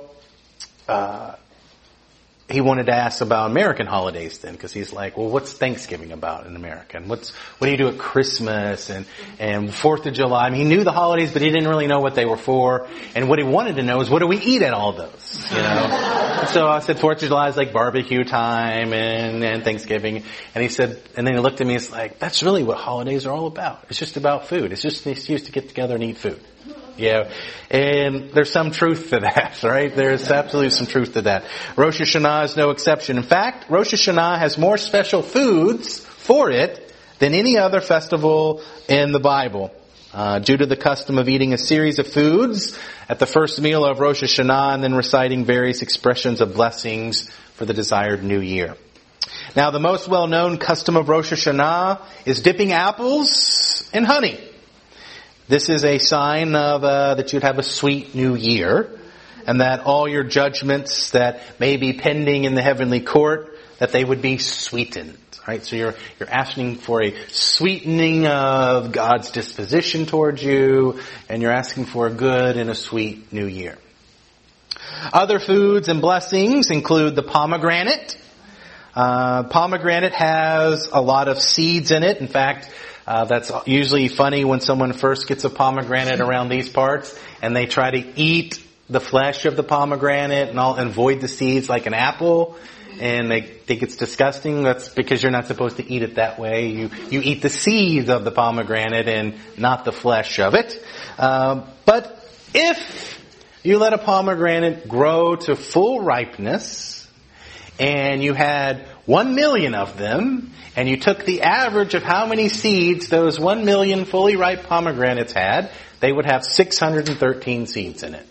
he wanted to ask about American holidays then, because he's like, well, what's Thanksgiving about in America? And what do you do at Christmas and 4th of July? I mean, he knew the holidays, but he didn't really know what they were for. And what he wanted to know is, what do we eat at all those? And so I said 4th of July is like barbecue time and Thanksgiving. And he said, and then he looked at me, he's like, that's really what holidays are all about. It's just about food. It's just an excuse to get together and eat food. Yeah, and there's some truth to that, right? There's absolutely some truth to that. Rosh Hashanah is no exception. In fact, Rosh Hashanah has more special foods for it than any other festival in the Bible. Due to the custom of eating a series of foods at the first meal of Rosh Hashanah and then reciting various expressions of blessings for the desired new year. Now, the most well-known custom of Rosh Hashanah is dipping apples in honey. This is a sign of that you'd have a sweet new year, and that all your judgments that may be pending in the heavenly court, that they would be sweetened. Right? So you're asking for a sweetening of God's disposition towards you, and you're asking for a good and a sweet new year. Other foods and blessings include the pomegranate. Pomegranate has a lot of seeds in it. In fact, that's usually funny when someone first gets a pomegranate around these parts and they try to eat the flesh of the pomegranate and avoid the seeds like an apple, and they think it's disgusting. That's because you're not supposed to eat it that way. You eat the seeds of the pomegranate and not the flesh of it. But if you let a pomegranate grow to full ripeness and you had 1 million of them, and you took the average of how many seeds those 1 million fully ripe pomegranates had, they would have 613 seeds in it.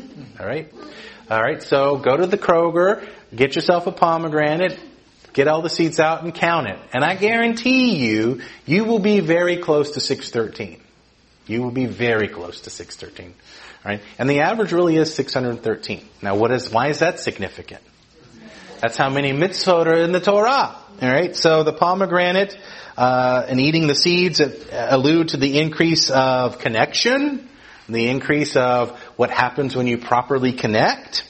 Alright, so go to the Kroger, get yourself a pomegranate, get all the seeds out and count it. And I guarantee you will be very close to 613. You will be very close to 613. Alright, and the average really is 613. Now why is that significant? That's how many mitzvot are in the Torah. Alright, so the pomegranate and eating the seeds allude to the increase of connection, the increase of what happens when you properly connect.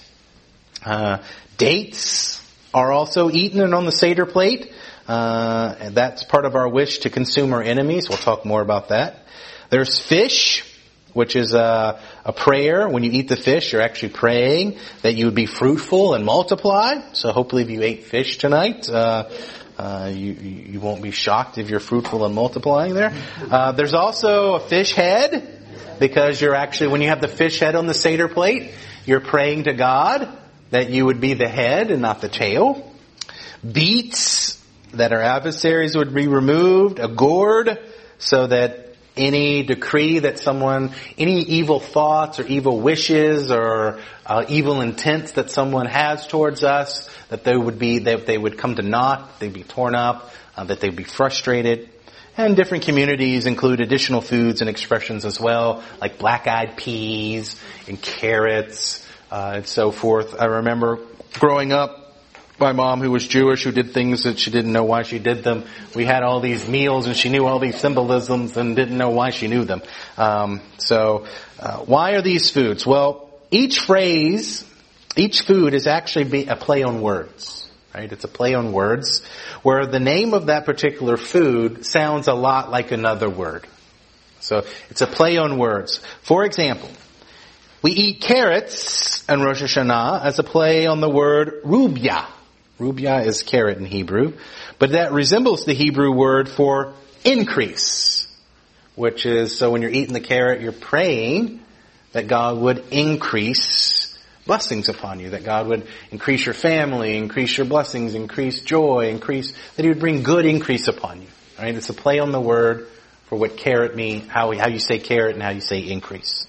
Dates are also eaten on the Seder plate. And that's part of our wish to consume our enemies. We'll talk more about that. There's fish, which is a prayer. When you eat the fish, you're actually praying that you would be fruitful and multiply. So hopefully if you ate fish tonight, you won't be shocked if you're fruitful and multiplying there. There's also a fish head, because when you have the fish head on the Seder plate, you're praying to God that you would be the head and not the tail. Beets that are adversaries would be removed. A gourd, so that any decree that any evil thoughts or evil wishes or evil intents that someone has towards us, that they would come to naught, they'd be torn up, that they'd be frustrated. And different communities include additional foods and expressions as well, like black-eyed peas and carrots, and so forth. I remember growing up, my mom, who was Jewish, who did things that she didn't know why she did them. We had all these meals and she knew all these symbolisms and didn't know why she knew them. Why are these foods? Well, each food is actually a play on words, right? It's a play on words where the name of that particular food sounds a lot like another word. So it's a play on words. For example, we eat carrots on Rosh Hashanah as a play on the word rubia. Rubia is carrot in Hebrew, but that resembles the Hebrew word for increase, which is, so when you're eating the carrot, you're praying that God would increase blessings upon you, that God would increase your family, increase your blessings, increase joy, that He would bring good increase upon you. Right? It's a play on the word for what carrot means, how you say carrot and how you say increase.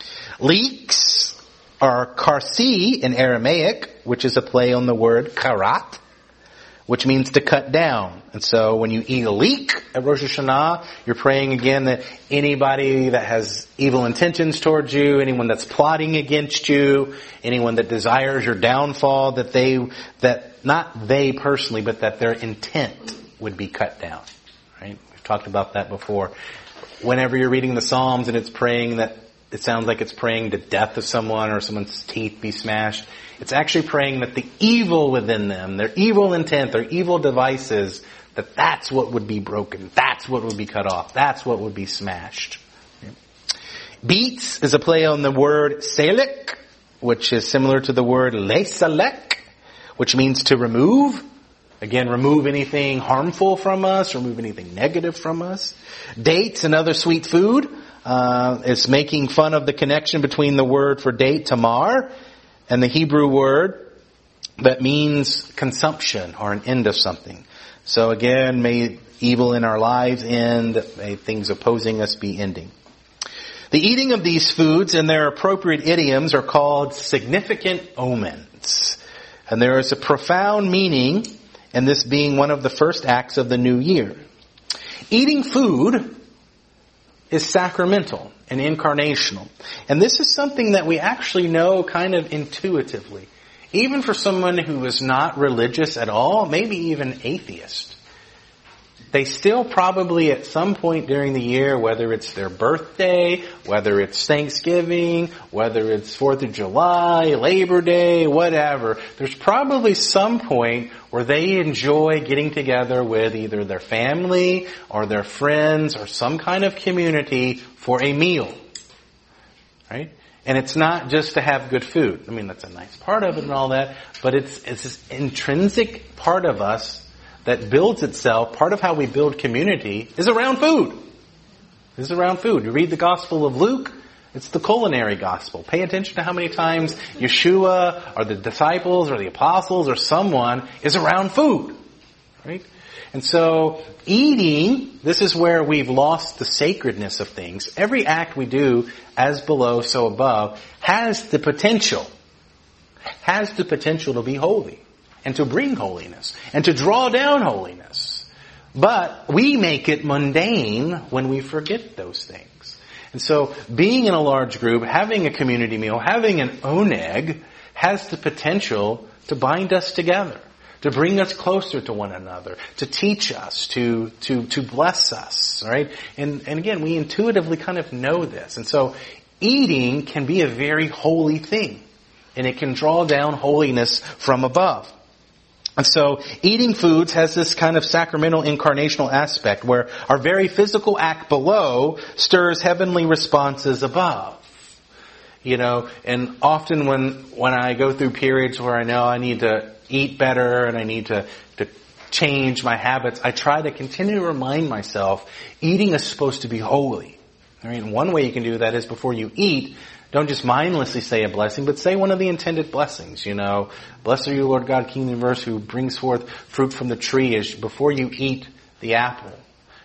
Leeks are karsi in Aramaic, which is a play on the word karat, which means to cut down. And so when you eat a leek at Rosh Hashanah, you're praying again that anybody that has evil intentions towards you, anyone that's plotting against you, anyone that desires your downfall, that not they personally, but that their intent would be cut down. Right? We've talked about that before. Whenever you're reading the Psalms and it's praying that it sounds like it's praying to death of someone or someone's teeth be smashed. It's actually praying that the evil within them, their evil intent, their evil devices, that's what would be broken. That's what would be cut off. That's what would be smashed. Beets is a play on the word selek, which is similar to the word lesalek, which means to remove. Again, remove anything harmful from us, remove anything negative from us. Dates, another sweet food. It's making fun of the connection between the word for date, tamar, and the Hebrew word that means consumption or an end of something. So again, may evil in our lives end, may things opposing us be ending. The eating of these foods and their appropriate idioms are called significant omens. And there is a profound meaning in this being one of the first acts of the new year. Eating food is sacramental and incarnational. And this is something that we actually know kind of intuitively. Even for someone who is not religious at all, maybe even atheist. They still probably at some point during the year, whether it's their birthday, whether it's Thanksgiving, whether it's 4th of July, Labor Day, whatever, there's probably some point where they enjoy getting together with either their family or their friends or some kind of community for a meal. Right? And it's not just to have good food. I mean, that's a nice part of it and all that, but it's this intrinsic part of us that builds itself. Part of how we build community is around food. Is around food. You read the Gospel of Luke, it's the culinary gospel. Pay attention to how many times Yeshua or the disciples or the apostles or someone is around food. Right? And so eating, this is where we've lost the sacredness of things. Every act we do, as below, so above, has the potential to be holy and to bring holiness and to draw down holiness. But we make it mundane when we forget those things. And so being in a large group, having a community meal, having an oneg has the potential to bind us together, to bring us closer to one another, to teach us, to bless us, right? And again, we intuitively kind of know this. And so eating can be a very holy thing, and it can draw down holiness from above. And so eating foods has this kind of sacramental incarnational aspect where our very physical act below stirs heavenly responses above. You know, and often when I go through periods where I know I need to eat better and I need to change my habits, I try to continue to remind myself eating is supposed to be holy. I mean, one way you can do that is before you eat, don't just mindlessly say a blessing, but say one of the intended blessings. You know, blessed are you, Lord God, King of the universe, who brings forth fruit from the tree. As before you eat the apple,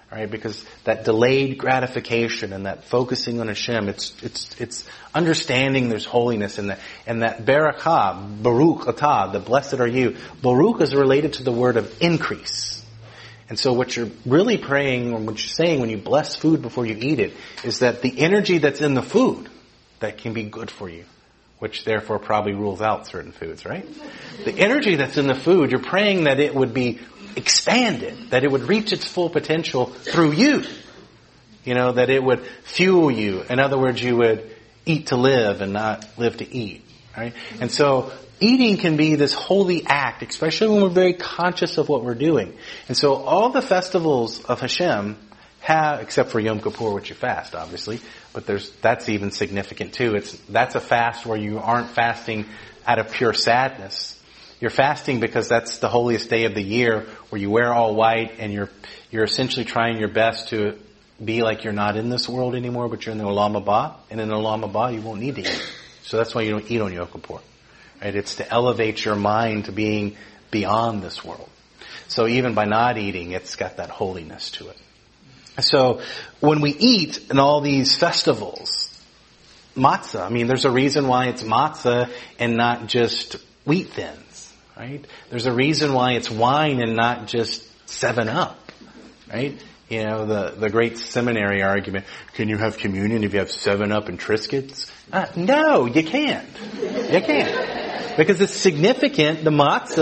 Right? Because that delayed gratification and that focusing on Hashem, it's understanding there's holiness in that. And that barakah, Baruch atah, the blessed are you. Baruch is related to the word of increase. And so what you're really praying, or what you're saying when you bless food before you eat it, is that the energy that's in the food, that can be good for you, which therefore probably rules out certain foods, right? The energy that's in the food, you're praying that it would be expanded, that it would reach its full potential through you. You know, that it would fuel you. In other words, you would eat to live and not live to eat, right? And so eating can be this holy act, especially when we're very conscious of what we're doing. And so all the festivals of Hashem have, except for Yom Kippur, which you fast, obviously, but that's even significant too. That's a fast where you aren't fasting out of pure sadness. You're fasting because that's the holiest day of the year, where you wear all white and you're essentially trying your best to be like you're not in this world anymore, but you're in the Olam Haba. And in the Olam Haba, you won't need to eat. So that's why you don't eat on Yom Kippur. Right? It's to elevate your mind to being beyond this world. So even by not eating, it's got that holiness to it. So when we eat in all these festivals, matzah, I mean, there's a reason why it's matzah and not just wheat thins. Right? There's a reason why it's wine and not just 7-Up. Right? You know, the great seminary argument, can you have communion if you have 7-Up and Triscuits? No, you can't. You can't. Because it's significant. The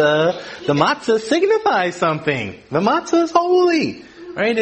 matzah signifies something. The matzah is holy. Right?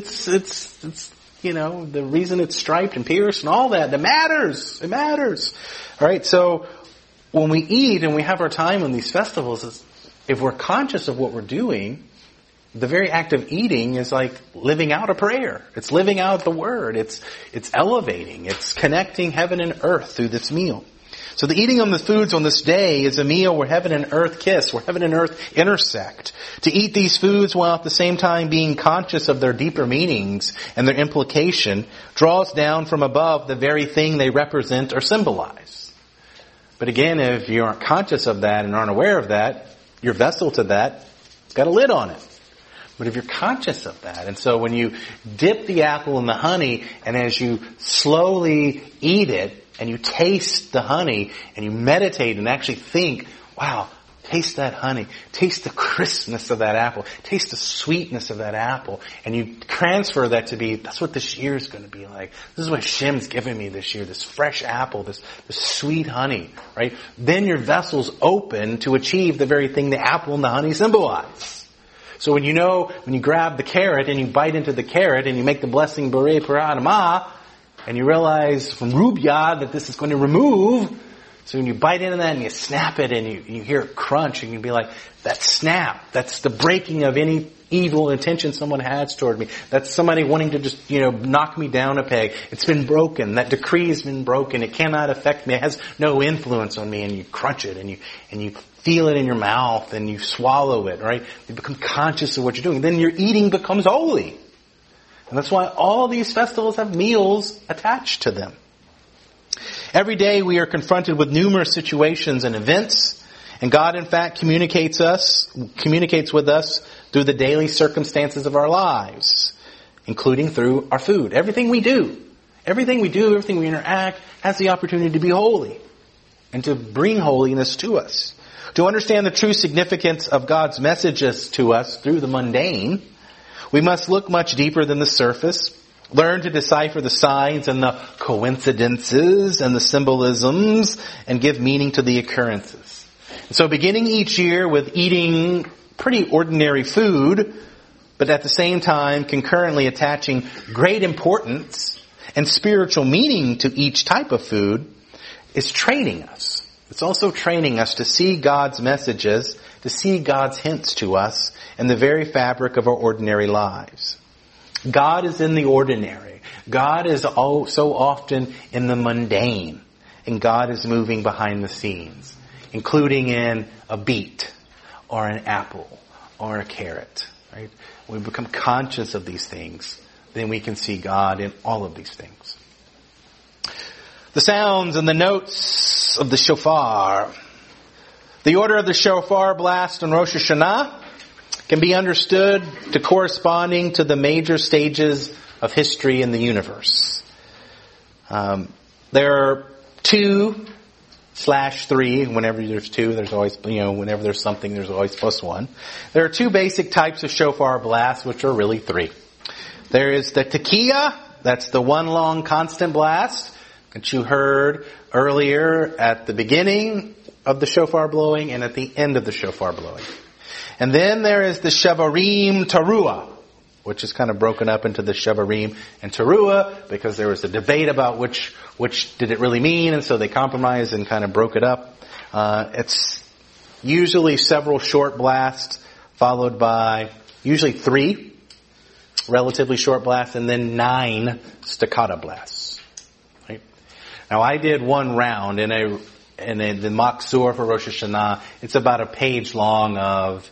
It's you know, the reason it's striped and pierced and all that matters. It matters. All right? So when we eat and we have our time on these festivals, if we're conscious of what we're doing, the very act of eating is like living out a prayer. It's living out the word. It's elevating. It's connecting heaven and earth through this meal. So the eating of the foods on this day is a meal where heaven and earth kiss, where heaven and earth intersect. To eat these foods while at the same time being conscious of their deeper meanings and their implication draws down from above the very thing they represent or symbolize. But again, if you aren't conscious of that and aren't aware of that, your vessel to that, it's got a lid on it. But if you're conscious of that, and so when you dip the apple in the honey, and as you slowly eat it, and you taste the honey, and you meditate and actually think, wow, taste that honey, taste the crispness of that apple, taste the sweetness of that apple, and you transfer that to be, that's what this year is going to be like. This is what Hashem's given me this year, this fresh apple, this sweet honey, right? Then your vessel's open to achieve the very thing the apple and the honey symbolize. So when you grab the carrot and you bite into the carrot and you make the blessing Borei Parah Adamah, and you realize from Rubya that this is going to remove, so when you bite into that and you snap it and you hear it crunch, and you can be like, that snap, that's the breaking of any evil intention someone has toward me. That's somebody wanting to just, knock me down a peg. It's been broken. That decree has been broken. It cannot affect me. It has no influence on me. And you crunch it and you feel it in your mouth and you swallow it, right? You become conscious of what you're doing. Then your eating becomes holy. And that's why all these festivals have meals attached to them. Every day we are confronted with numerous situations and events, and God in fact communicates with us through the daily circumstances of our lives, including through our food. Everything we do, everything we interact has the opportunity to be holy and to bring holiness to us. To understand the true significance of God's messages to us through the mundane, we must look much deeper than the surface, learn to decipher the signs and the coincidences and the symbolisms, and give meaning to the occurrences. And so beginning each year with eating pretty ordinary food, but at the same time concurrently attaching great importance and spiritual meaning to each type of food, is training us. It's also training us to see God's messages, to see God's hints to us in the very fabric of our ordinary lives. God is in the ordinary. God is so often in the mundane. And God is moving behind the scenes, including in a beet or an apple or a carrot. Right? When we become conscious of these things, then we can see God in all of these things. The sounds and the notes of the shofar. The order of the shofar blast on Rosh Hashanah can be understood to corresponding to the major stages of history in the universe. There are 2/3. Whenever there's 2, there's always, whenever there's something, there's always +1. There are 2 basic types of shofar blasts, which are really 3. There is the tekiah, that's the one long constant blast that you heard earlier at the beginning of the shofar blowing and at the end of the shofar blowing. And then there is the shevarim teruah, which is kind of broken up into the shevarim and teruah because there was a debate about which did it really mean, and so they compromised and kind of broke it up. It's usually several short blasts followed by usually 3 relatively short blasts and then 9 staccato blasts. Right? Now I did one round in the Machzor for Rosh Hashanah. It's about a page long of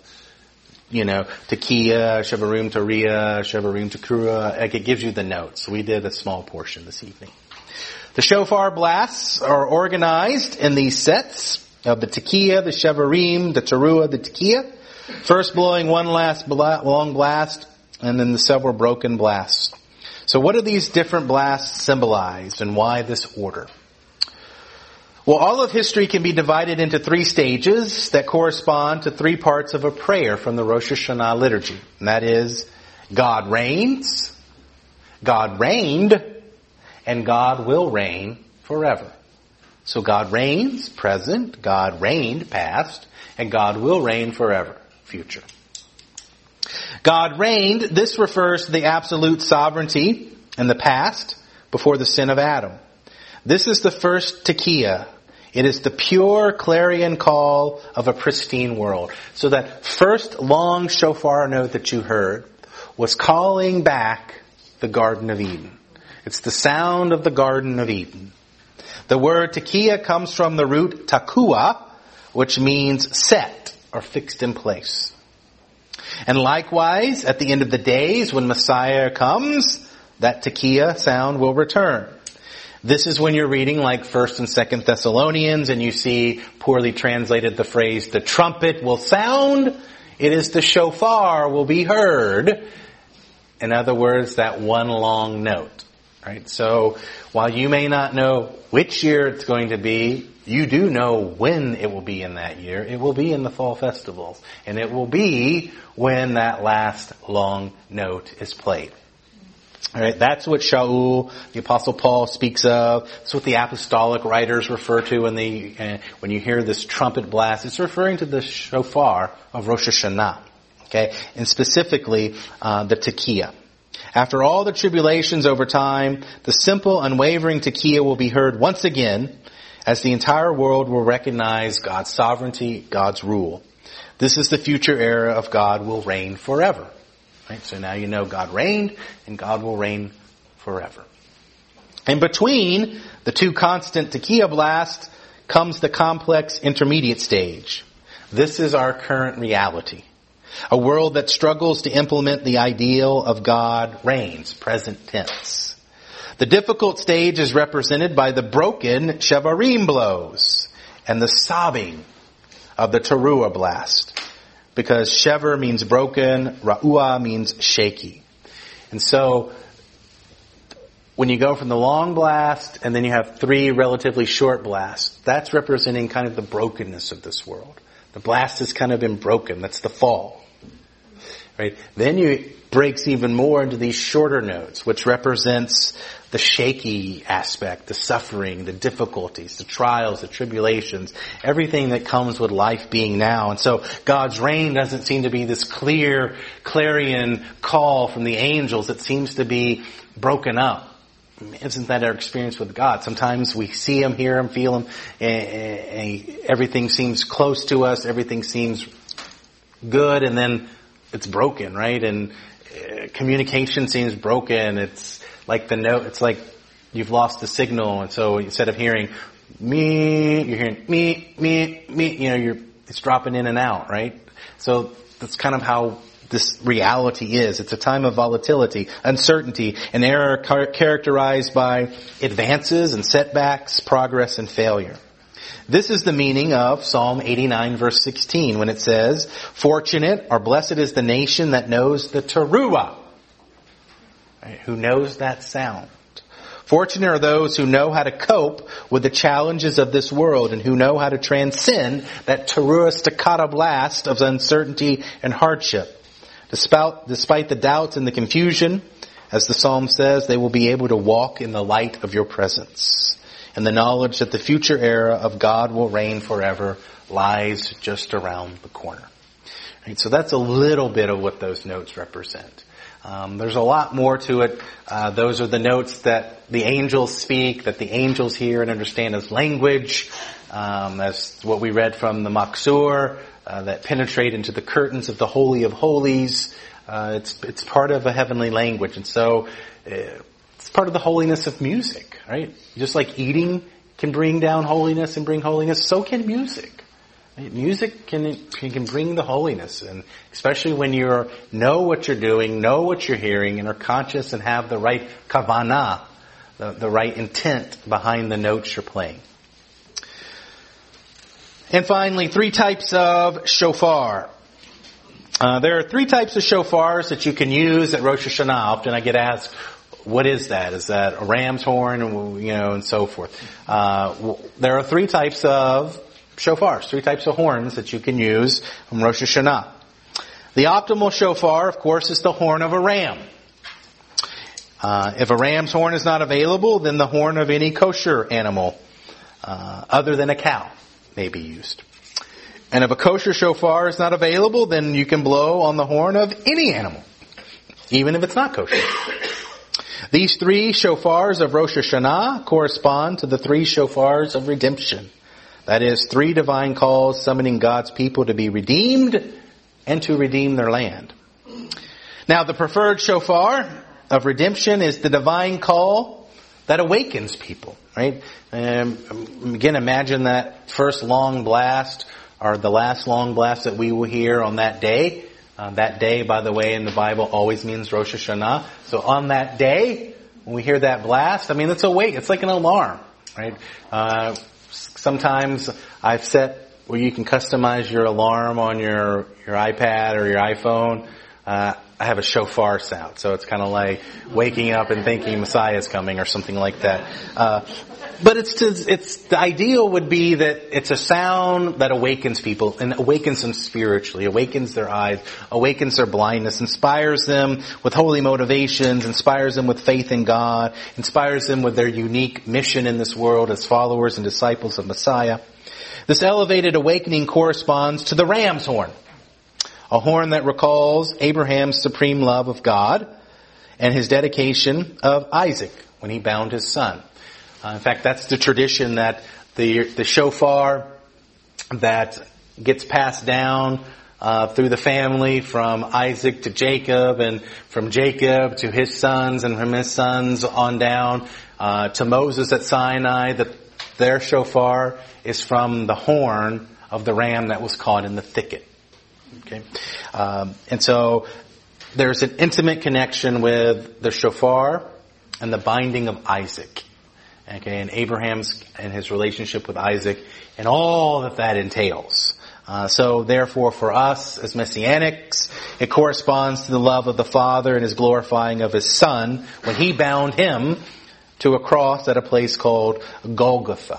tekiah, shevarim teruah, shevarim teruah. Like it gives you the notes. We did a small portion this evening. The shofar blasts are organized in these sets of the tekiah, the shevarim, the teruah, the tekiah. First blowing one last long blast, and then the several broken blasts. So what do these different blasts symbolize, and why this order? Well, all of history can be divided into 3 stages that correspond to 3 parts of a prayer from the Rosh Hashanah liturgy. And that is, God reigns, God reigned, and God will reign forever. So God reigns, present, God reigned, past, and God will reign forever, future. God reigned, this refers to the absolute sovereignty in the past before the sin of Adam. This is the first tekiah. It is the pure clarion call of a pristine world. So that first long shofar note that you heard was calling back the Garden of Eden. It's the sound of the Garden of Eden. The word tekiah comes from the root takua, which means set or fixed in place. And likewise, at the end of the days, when Messiah comes, that tekiah sound will return. This is when you're reading like 1st and 2nd Thessalonians and you see poorly translated the phrase, the trumpet will sound, it is the shofar will be heard. In other words, that one long note. Right? So while you may not know which year it's going to be, you do know when it will be in that year. It will be in the fall festivals. And it will be when that last long note is played. All right, that's what Shaul, the Apostle Paul, speaks of. That's what the apostolic writers refer to when you hear this trumpet blast. It's referring to the shofar of Rosh Hashanah. Okay, and specifically the tekiah. After all the tribulations over time, the simple, unwavering tekiah will be heard once again, as the entire world will recognize God's sovereignty, God's rule. This is the future era of God will reign forever. Right? So now you know God reigned, and God will reign forever. In between the 2 constant tekiah blasts comes the complex intermediate stage. This is our current reality. A world that struggles to implement the ideal of God reigns, present tense. The difficult stage is represented by the broken shevarim blows and the sobbing of the teruah blast. Because shever means broken, ra'ua means shaky. And so, when you go from the long blast and then you have 3 relatively short blasts, that's representing kind of the brokenness of this world. The blast has kind of been broken. That's the fall. Right? Then it breaks even more into these shorter notes, which represents the shaky aspect, the suffering, the difficulties, the trials, the tribulations, everything that comes with life being now. And so God's reign doesn't seem to be this clear clarion call from the angels. It seems to be broken up. Isn't that our experience with God? Sometimes we see Him, hear Him, feel Him, and everything seems close to us, everything seems good, and then it's broken, right? And communication seems broken. It's like the note, it's like you've lost the signal, and so instead of hearing me, you're hearing me, it's dropping in and out, right? So that's kind of how this reality is. It's a time of volatility, uncertainty, an era characterized by advances and setbacks, progress and failure. This is the meaning of Psalm 89 verse 16 when it says, "Fortunate or blessed is the nation that knows the teruah." Right? Who knows that sound. Fortunate are those who know how to cope with the challenges of this world and who know how to transcend that teruah staccato blast of uncertainty and hardship. Despite the doubts and the confusion, as the psalm says, they will be able to walk in the light of your presence. And the knowledge that the future era of God will reign forever lies just around the corner. Right, so that's a little bit of what those notes represent. There's a lot more to it. Those are the notes that the angels speak, that the angels hear and understand as language. That's what we read from the Maksur, that penetrate into the curtains of the Holy of Holies. It's part of a heavenly language. And so it's part of the holiness of music, right? Just like eating can bring down holiness and bring holiness, so can music. Right? Music can bring the holiness, and especially when you know what you're doing, know what you're hearing, and are conscious and have the right kavanah, the right intent behind the notes you're playing. And finally, 3 types of shofar. There are 3 types of shofars that you can use at Rosh Hashanah. Often I get asked, what is that? Is that a ram's horn? And so forth. There are 3 types of shofars, 3 types of horns that you can use from Rosh Hashanah. The optimal shofar, of course, is the horn of a ram. If a ram's horn is not available, then the horn of any kosher animal, other than a cow, may be used. And if a kosher shofar is not available, then you can blow on the horn of any animal, even if it's not kosher. These 3 shofars of Rosh Hashanah correspond to the 3 shofars of redemption. That is, 3 divine calls summoning God's people to be redeemed and to redeem their land. Now, the preferred shofar of redemption is the divine call that awakens people, right? Again, imagine that first long blast or the last long blast that we will hear on that day. That day, by the way, in the Bible always means Rosh Hashanah. So on that day, when we hear that blast, it's awake. It's like an alarm, right? Sometimes I've set where you can customize your alarm on your iPad or your iPhone. I have a shofar sound, so it's kind of like waking up and thinking Messiah's coming or something like that. But it's the ideal would be that it's a sound that awakens people and awakens them spiritually, awakens their eyes, awakens their blindness, inspires them with holy motivations, inspires them with faith in God, inspires them with their unique mission in this world as followers and disciples of Messiah. This elevated awakening corresponds to the ram's horn, a horn that recalls Abraham's supreme love of God and his dedication of Isaac when he bound his son. In fact, that's the tradition that the shofar that gets passed down through the family from Isaac to Jacob and from Jacob to his sons and from his sons on down to Moses at Sinai, that their shofar is from the horn of the ram that was caught in the thicket. Okay, and so there's an intimate connection with the shofar and the binding of Isaac. Okay, and Abraham's and his relationship with Isaac and all that entails. So therefore for us as Messianics, it corresponds to the love of the Father and his glorifying of his Son when he bound him to a cross at a place called Golgotha.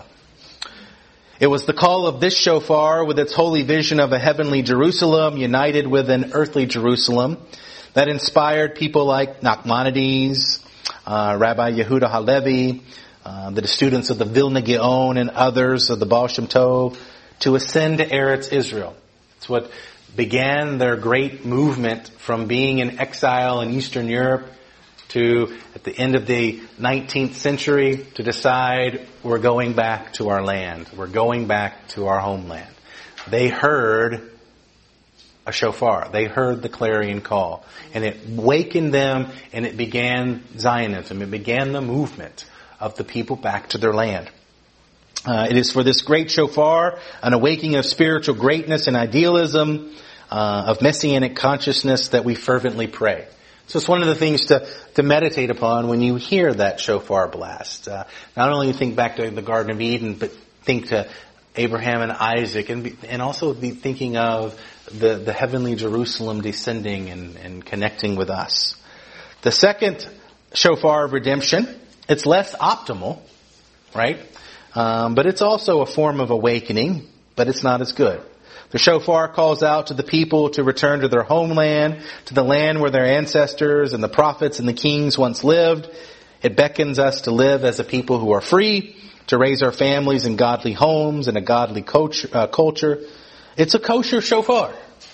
It was the call of this shofar with its holy vision of a heavenly Jerusalem united with an earthly Jerusalem that inspired people like Nachmanides, Rabbi Yehuda Halevi, the students of the Vilna Gaon and others of the Baal Shem Tov to ascend to Eretz Israel. It's what began their great movement from being in exile in Eastern Europe to, at the end of the 19th century, to decide we're going back to our land. We're going back to our homeland. They heard a shofar. They heard the clarion call. And it wakened them and it began Zionism. It began the movement of the people back to their land. It is for this great shofar, an awakening of spiritual greatness and idealism, of messianic consciousness that we fervently pray. So it's one of the things to meditate upon when you hear that shofar blast. Not only think back to the Garden of Eden, but think to Abraham and Isaac, and also be thinking of the heavenly Jerusalem descending and connecting with us. The second shofar of redemption, it's less optimal, right? But it's also a form of awakening, but it's not as good. The shofar calls out to the people to return to their homeland, to the land where their ancestors and the prophets and the kings once lived. It beckons us to live as a people who are free, to raise our families in godly homes and a godly culture. It's a kosher shofar,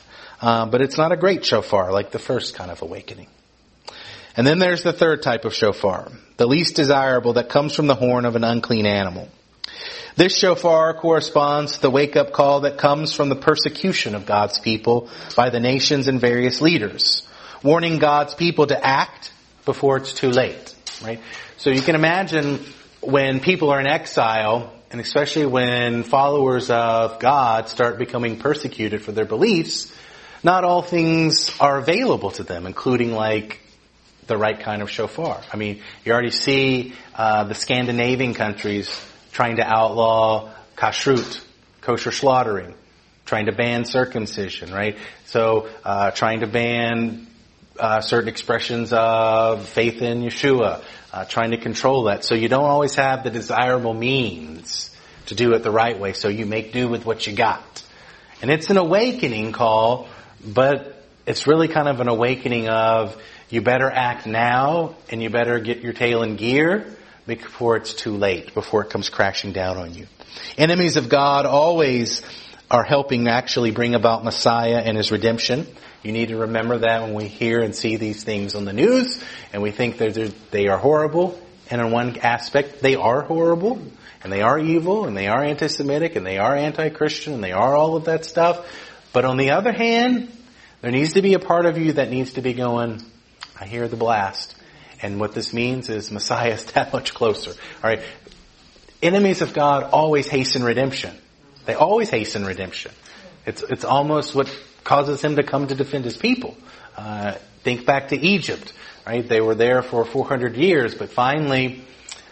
but it's not a great shofar like the first kind of awakening. And then there's the third type of shofar, the least desirable, that comes from the horn of an unclean animal. This shofar corresponds to the wake-up call that comes from the persecution of God's people by the nations and various leaders, warning God's people to act before it's too late, right? So you can imagine when people are in exile, and especially when followers of God start becoming persecuted for their beliefs, not all things are available to them, including like the right kind of shofar. I mean, you already see the Scandinavian countries trying to outlaw kashrut, kosher slaughtering, trying to ban circumcision, right? So trying to ban certain expressions of faith in Yeshua, trying to control that. So you don't always have the desirable means to do it the right way, so you make do with what you got. And it's an awakening call, but it's really kind of an awakening of you better act now and you better get your tail in gear before it's too late, before it comes crashing down on you. Enemies of God always are helping actually bring about Messiah and His redemption. You need to remember that when we hear and see these things on the news and we think they are horrible. And in one aspect, they are horrible and they are evil and they are anti-Semitic and they are anti-Christian and they are all of that stuff. But on the other hand, there needs to be a part of you that needs to be going, I hear the blast. And what this means is Messiah is that much closer. All right. Enemies of God always hasten redemption. They always hasten redemption. It's almost what causes Him to come to defend His people. Think back to Egypt, right? They were there for 400 years, but finally,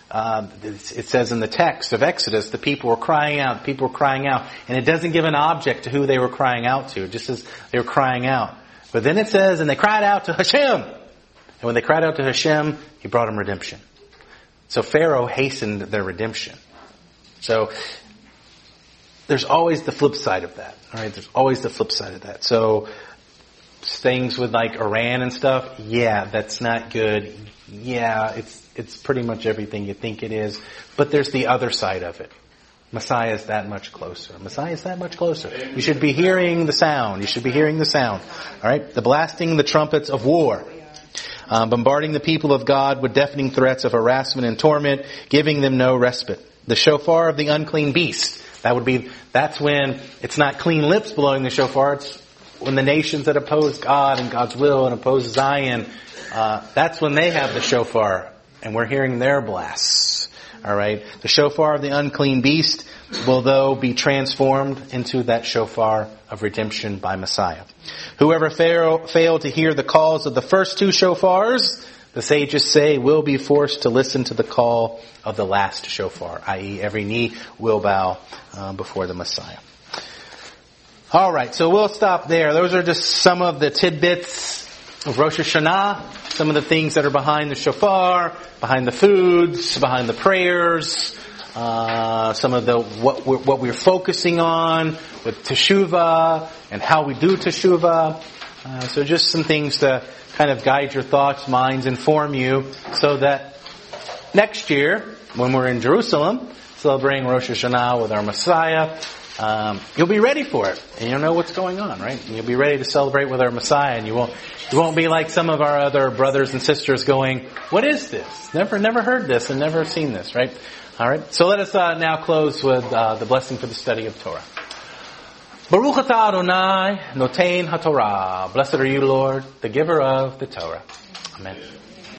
it says in the text of Exodus, the people were crying out, and it doesn't give an object to who they were crying out to. It just says they were crying out. But then it says, and they cried out to Hashem. And when they cried out to Hashem, He brought them redemption. So Pharaoh hastened their redemption. So there's always the flip side of that. All right, there's always the flip side of that. So things with like Iran and stuff, yeah, that's not good. Yeah, it's pretty much everything you think it is. But there's the other side of it. Messiah is that much closer. Messiah is that much closer. You should be hearing the sound. You should be hearing the sound. All right, the blasting the trumpets of war. Bombarding the people of God with deafening threats of harassment and torment, giving them no respite. The shofar of the unclean beast. That's when it's not clean lips blowing the shofar. It's when the nations that oppose God and God's will and oppose Zion, that's when they have the shofar. And we're hearing their blasts. Alright? The shofar of the unclean beast will though be transformed into that shofar of redemption by Messiah. Whoever failed to hear the calls of the first two shofars, the sages say, will be forced to listen to the call of the last shofar, i.e. every knee will bow before the Messiah. Alright, so we'll stop there. Those are just some of the tidbits of Rosh Hashanah, some of the things that are behind the shofar, behind the foods, behind the prayers, some of the what we're focusing on with Teshuvah and how we do Teshuvah. So just some things to kind of guide your thoughts, minds, inform you, so that next year, when we're in Jerusalem, celebrating Rosh Hashanah with our Messiah, you'll be ready for it, and you'll know what's going on, right? And you'll be ready to celebrate with our Messiah, and you won't be like some of our other brothers and sisters going, "What is this? Never heard this, and never seen this," right? All right. So let us now close with the blessing for the study of Torah. Baruch atah Adonai, notein haTorah. Blessed are you, Lord, the giver of the Torah. Amen.